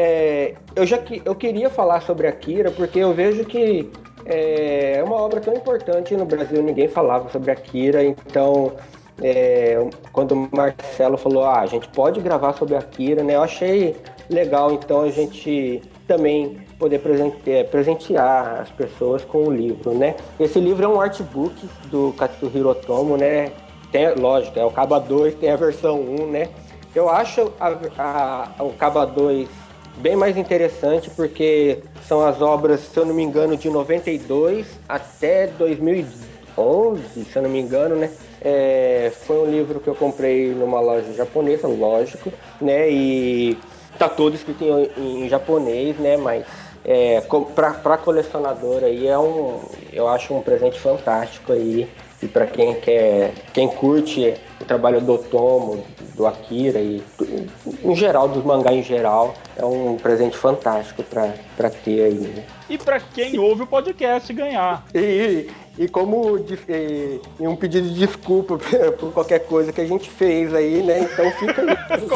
eu queria falar sobre Akira, porque eu vejo que é uma obra tão importante no Brasil, ninguém falava sobre Akira, então... quando o Marcelo falou, a gente pode gravar sobre Akira, né? Eu achei legal, então, a gente também poder presentear as pessoas com o livro, né? Esse livro é um artbook do Katsuhiro Otomo, né? Lógico, é o Kaba 2, tem a versão 1, né? Eu acho o Kaba 2 bem mais interessante porque são as obras, se eu não me engano, de 92 até 2011, se eu não me engano, né? Foi um livro que eu comprei numa loja japonesa, lógico, né? E tá todo escrito em japonês, né? Mas para colecionador aí eu acho um presente fantástico aí. E para quem curte o trabalho do Otomo, do Akira e em geral, dos mangá em geral, é um presente fantástico para ter aí, né? E para quem ouve o podcast ganhar. E como um pedido de desculpa por qualquer coisa que a gente fez aí, né? Então fica aí.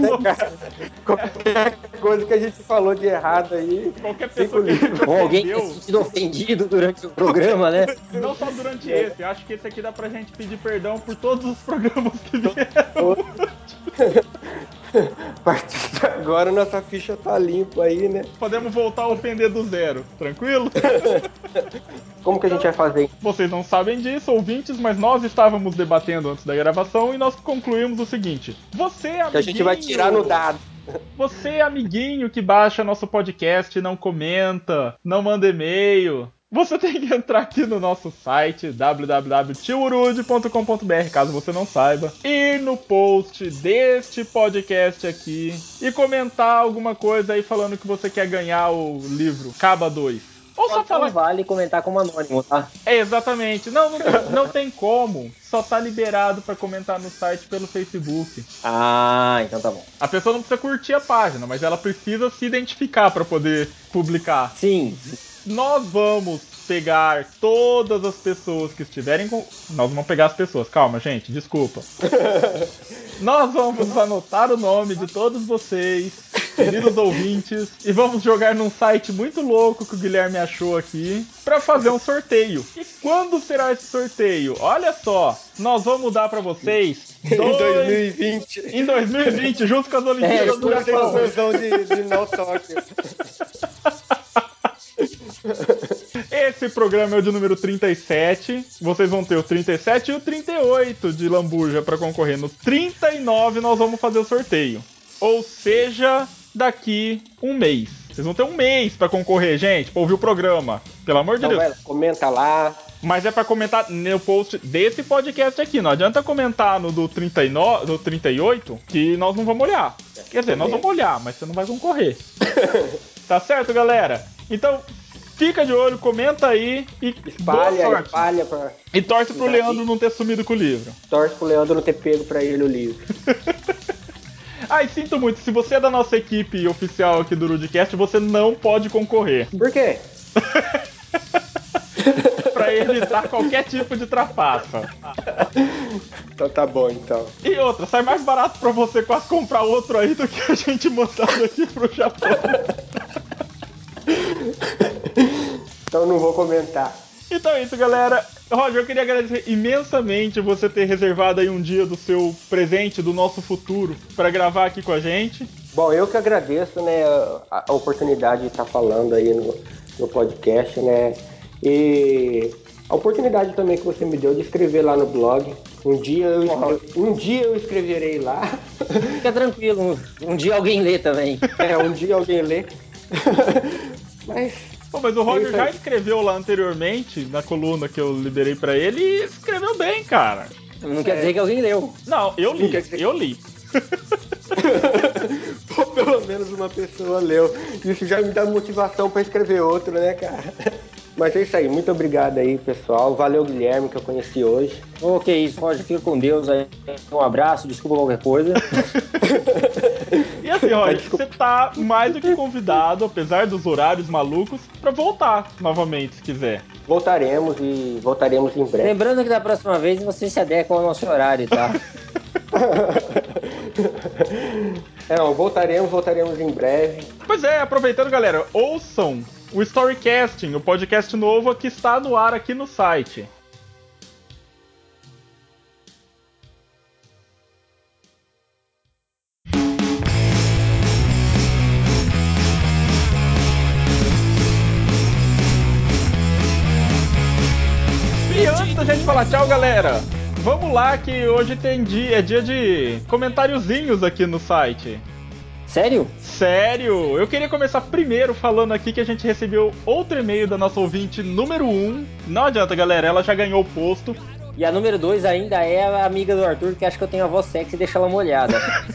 Qualquer coisa que a gente falou de errado aí. Qualquer pessoa que a gente ofendeu. Alguém ter se sentido ofendido durante o programa, né? Não só durante esse. Acho que esse aqui dá pra gente pedir perdão por todos os programas que vieram. A partir de agora nossa ficha tá limpa aí, né? Podemos voltar a ofender do zero, tranquilo? Como que a gente vai fazer? Vocês não sabem disso, ouvintes, mas nós estávamos debatendo antes da gravação e nós concluímos o seguinte. Você, amiguinho... Que a gente vai tirar no dado. Você, amiguinho que baixa nosso podcast, não comenta, não manda e-mail... Você tem que entrar aqui no nosso site www.tiurude.com.br, caso você não saiba, ir no post deste podcast aqui e comentar alguma coisa aí falando que você quer ganhar o livro Kaba 2. Ou só falar... Não vale comentar como anônimo, tá? Exatamente. Não tem como. Só tá liberado pra comentar no site pelo Facebook. Ah, então tá bom. A pessoa não precisa curtir a página, mas ela precisa se identificar pra poder publicar. Sim. Nós vamos pegar todas as pessoas que estiverem com... Nós vamos pegar as pessoas, calma, gente, desculpa. Nós vamos anotar o nome de todos vocês, queridos ouvintes, e vamos jogar num site muito louco que o Guilherme achou aqui, pra fazer um sorteio. E quando será esse sorteio? Olha só, nós vamos dar pra vocês... Em 2020. Em 2020, junto com as Olimpíadas do Japão. Versão de No Tóquio. Esse programa é o de número 37. Vocês vão ter o 37 e o 38 de Lambuja para concorrer. No 39 nós vamos fazer o sorteio. Ou seja, daqui um mês. Vocês vão ter um mês para concorrer, gente, para ouvir o programa. Pelo amor de Deus. Vai lá, comenta lá. Mas é para comentar no post desse podcast aqui. Não adianta comentar no do 39, do 38, que nós não vamos olhar. Quer dizer, nós vamos olhar, mas você não vai concorrer. Tá certo, galera? Então... Fica de olho, comenta aí e espalha e torce pro Leandro não ter sumido com o livro. Torce pro Leandro não ter pego pra ele o livro. Ai, sinto muito, se você é da nossa equipe oficial aqui do Rudecast, você não pode concorrer. Por quê? Pra evitar qualquer tipo de trapaça. Então tá bom, então. E outra, sai mais barato pra você quase comprar outro aí do que a gente mandar daqui pro Japão. Então não vou comentar. Então é isso, galera. Roger, eu queria agradecer imensamente você ter reservado aí um dia do seu presente, do nosso futuro, para gravar aqui com a gente. Bom, eu que agradeço, né, a oportunidade de estar falando aí no podcast, né, e a oportunidade também que você me deu de escrever lá no blog. Um dia eu escreverei lá. Fica tranquilo, um dia alguém lê também. Um dia alguém lê. Mas o Roger já escreveu lá anteriormente, na coluna que eu liberei pra ele, e escreveu bem, cara. Não quer dizer que alguém leu. Não, eu li. Pô, pelo menos uma pessoa leu. Isso já me dá motivação pra escrever outro, né, cara? Mas é isso aí, muito obrigado aí, pessoal. Valeu, Guilherme, que eu conheci hoje. Que isso, Roger, fica com Deus aí. Um abraço, desculpa qualquer coisa. E assim, Roger, você tá mais do que convidado, apesar dos horários malucos, pra voltar novamente, se quiser. Voltaremos em breve. Lembrando que da próxima vez você se adequa ao nosso horário, tá? Voltaremos em breve. Pois é, aproveitando, galera, ouçam o Storycasting, o podcast novo que está no ar aqui no site. E antes da gente falar tchau, galera, vamos lá que hoje é dia de comentáriozinhos aqui no site. Sério? Sério! Eu queria começar primeiro falando aqui que a gente recebeu outro e-mail da nossa ouvinte número 1. Não adianta, galera, ela já ganhou o posto. E a número 2 ainda é a amiga do Arthur, que acha que eu tenho a voz sexy e deixa ela molhada.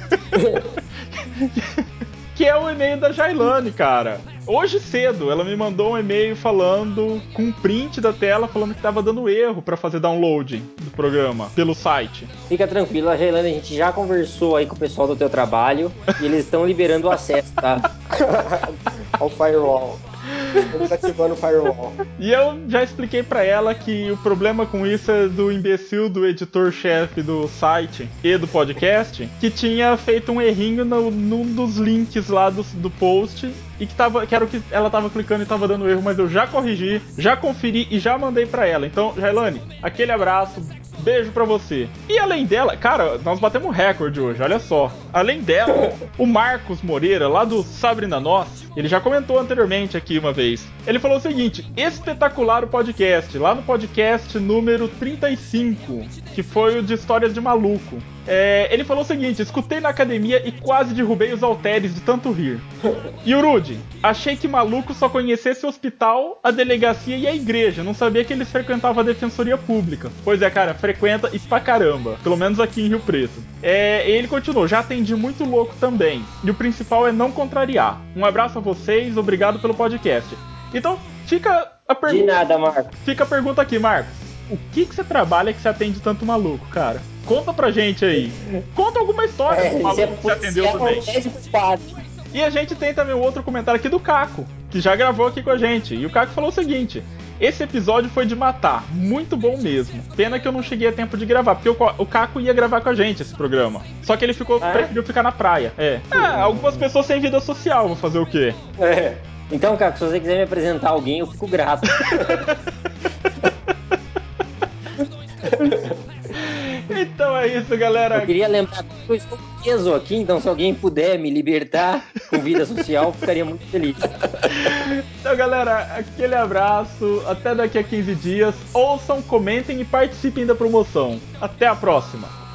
Que é o e-mail da Jailane, cara. Hoje cedo, ela me mandou um e-mail falando, com um print da tela, falando que tava dando erro pra fazer download do programa pelo site. Fica tranquilo, a Jailane, a gente já conversou aí com o pessoal do teu trabalho e eles estão liberando o acesso, tá? Ao firewall. Estamos ativando o firewall. E eu já expliquei pra ela que o problema com isso é do imbecil do editor-chefe do site e do podcast, que tinha feito um errinho num dos links lá do post e que era o que ela tava clicando e tava dando erro, mas eu já corrigi, já conferi e já mandei pra ela. Então, Jailane, aquele abraço, beijo pra você. E além dela, cara, nós batemos um recorde hoje, olha só. Além dela, o Marcos Moreira, lá do Sabrina Nós, ele já comentou anteriormente aqui uma vez. Ele falou o seguinte: espetacular o podcast, lá no podcast número 35, que foi o de Histórias de Maluco. Ele falou o seguinte: escutei na academia e quase derrubei os halteres de tanto rir. Yurudi, achei que maluco só conhecesse o hospital, a delegacia e a igreja, não sabia que eles frequentavam a defensoria pública. Pois é, cara, frequenta e pra caramba, pelo menos aqui em Rio Preto. Ele continuou: já atendi muito louco também, e o principal é não contrariar. Um abraço a vocês, obrigado pelo podcast. Então, fica a pergunta. De nada, Marcos. Fica a pergunta aqui, Marcos. O que você trabalha que você atende tanto maluco, cara? Conta pra gente aí. Conta alguma história do maluco que você atendeu também. E a gente tem também um outro comentário aqui do Caco, que já gravou aqui com a gente. E o Caco falou o seguinte: esse episódio foi de matar, muito bom mesmo. Pena que eu não cheguei a tempo de gravar, porque o Caco ia gravar com a gente esse programa. Só que ele preferiu ficar na praia. Algumas pessoas sem vida social, vou fazer o quê? Então, Caco, se você quiser me apresentar alguém, eu fico grato. Então é isso, galera. Eu queria lembrar que eu estou preso aqui, então se alguém puder me libertar com vida social, ficaria muito feliz. Então, galera, aquele abraço. Até daqui a 15 dias. Ouçam, comentem e participem da promoção. Até a próxima.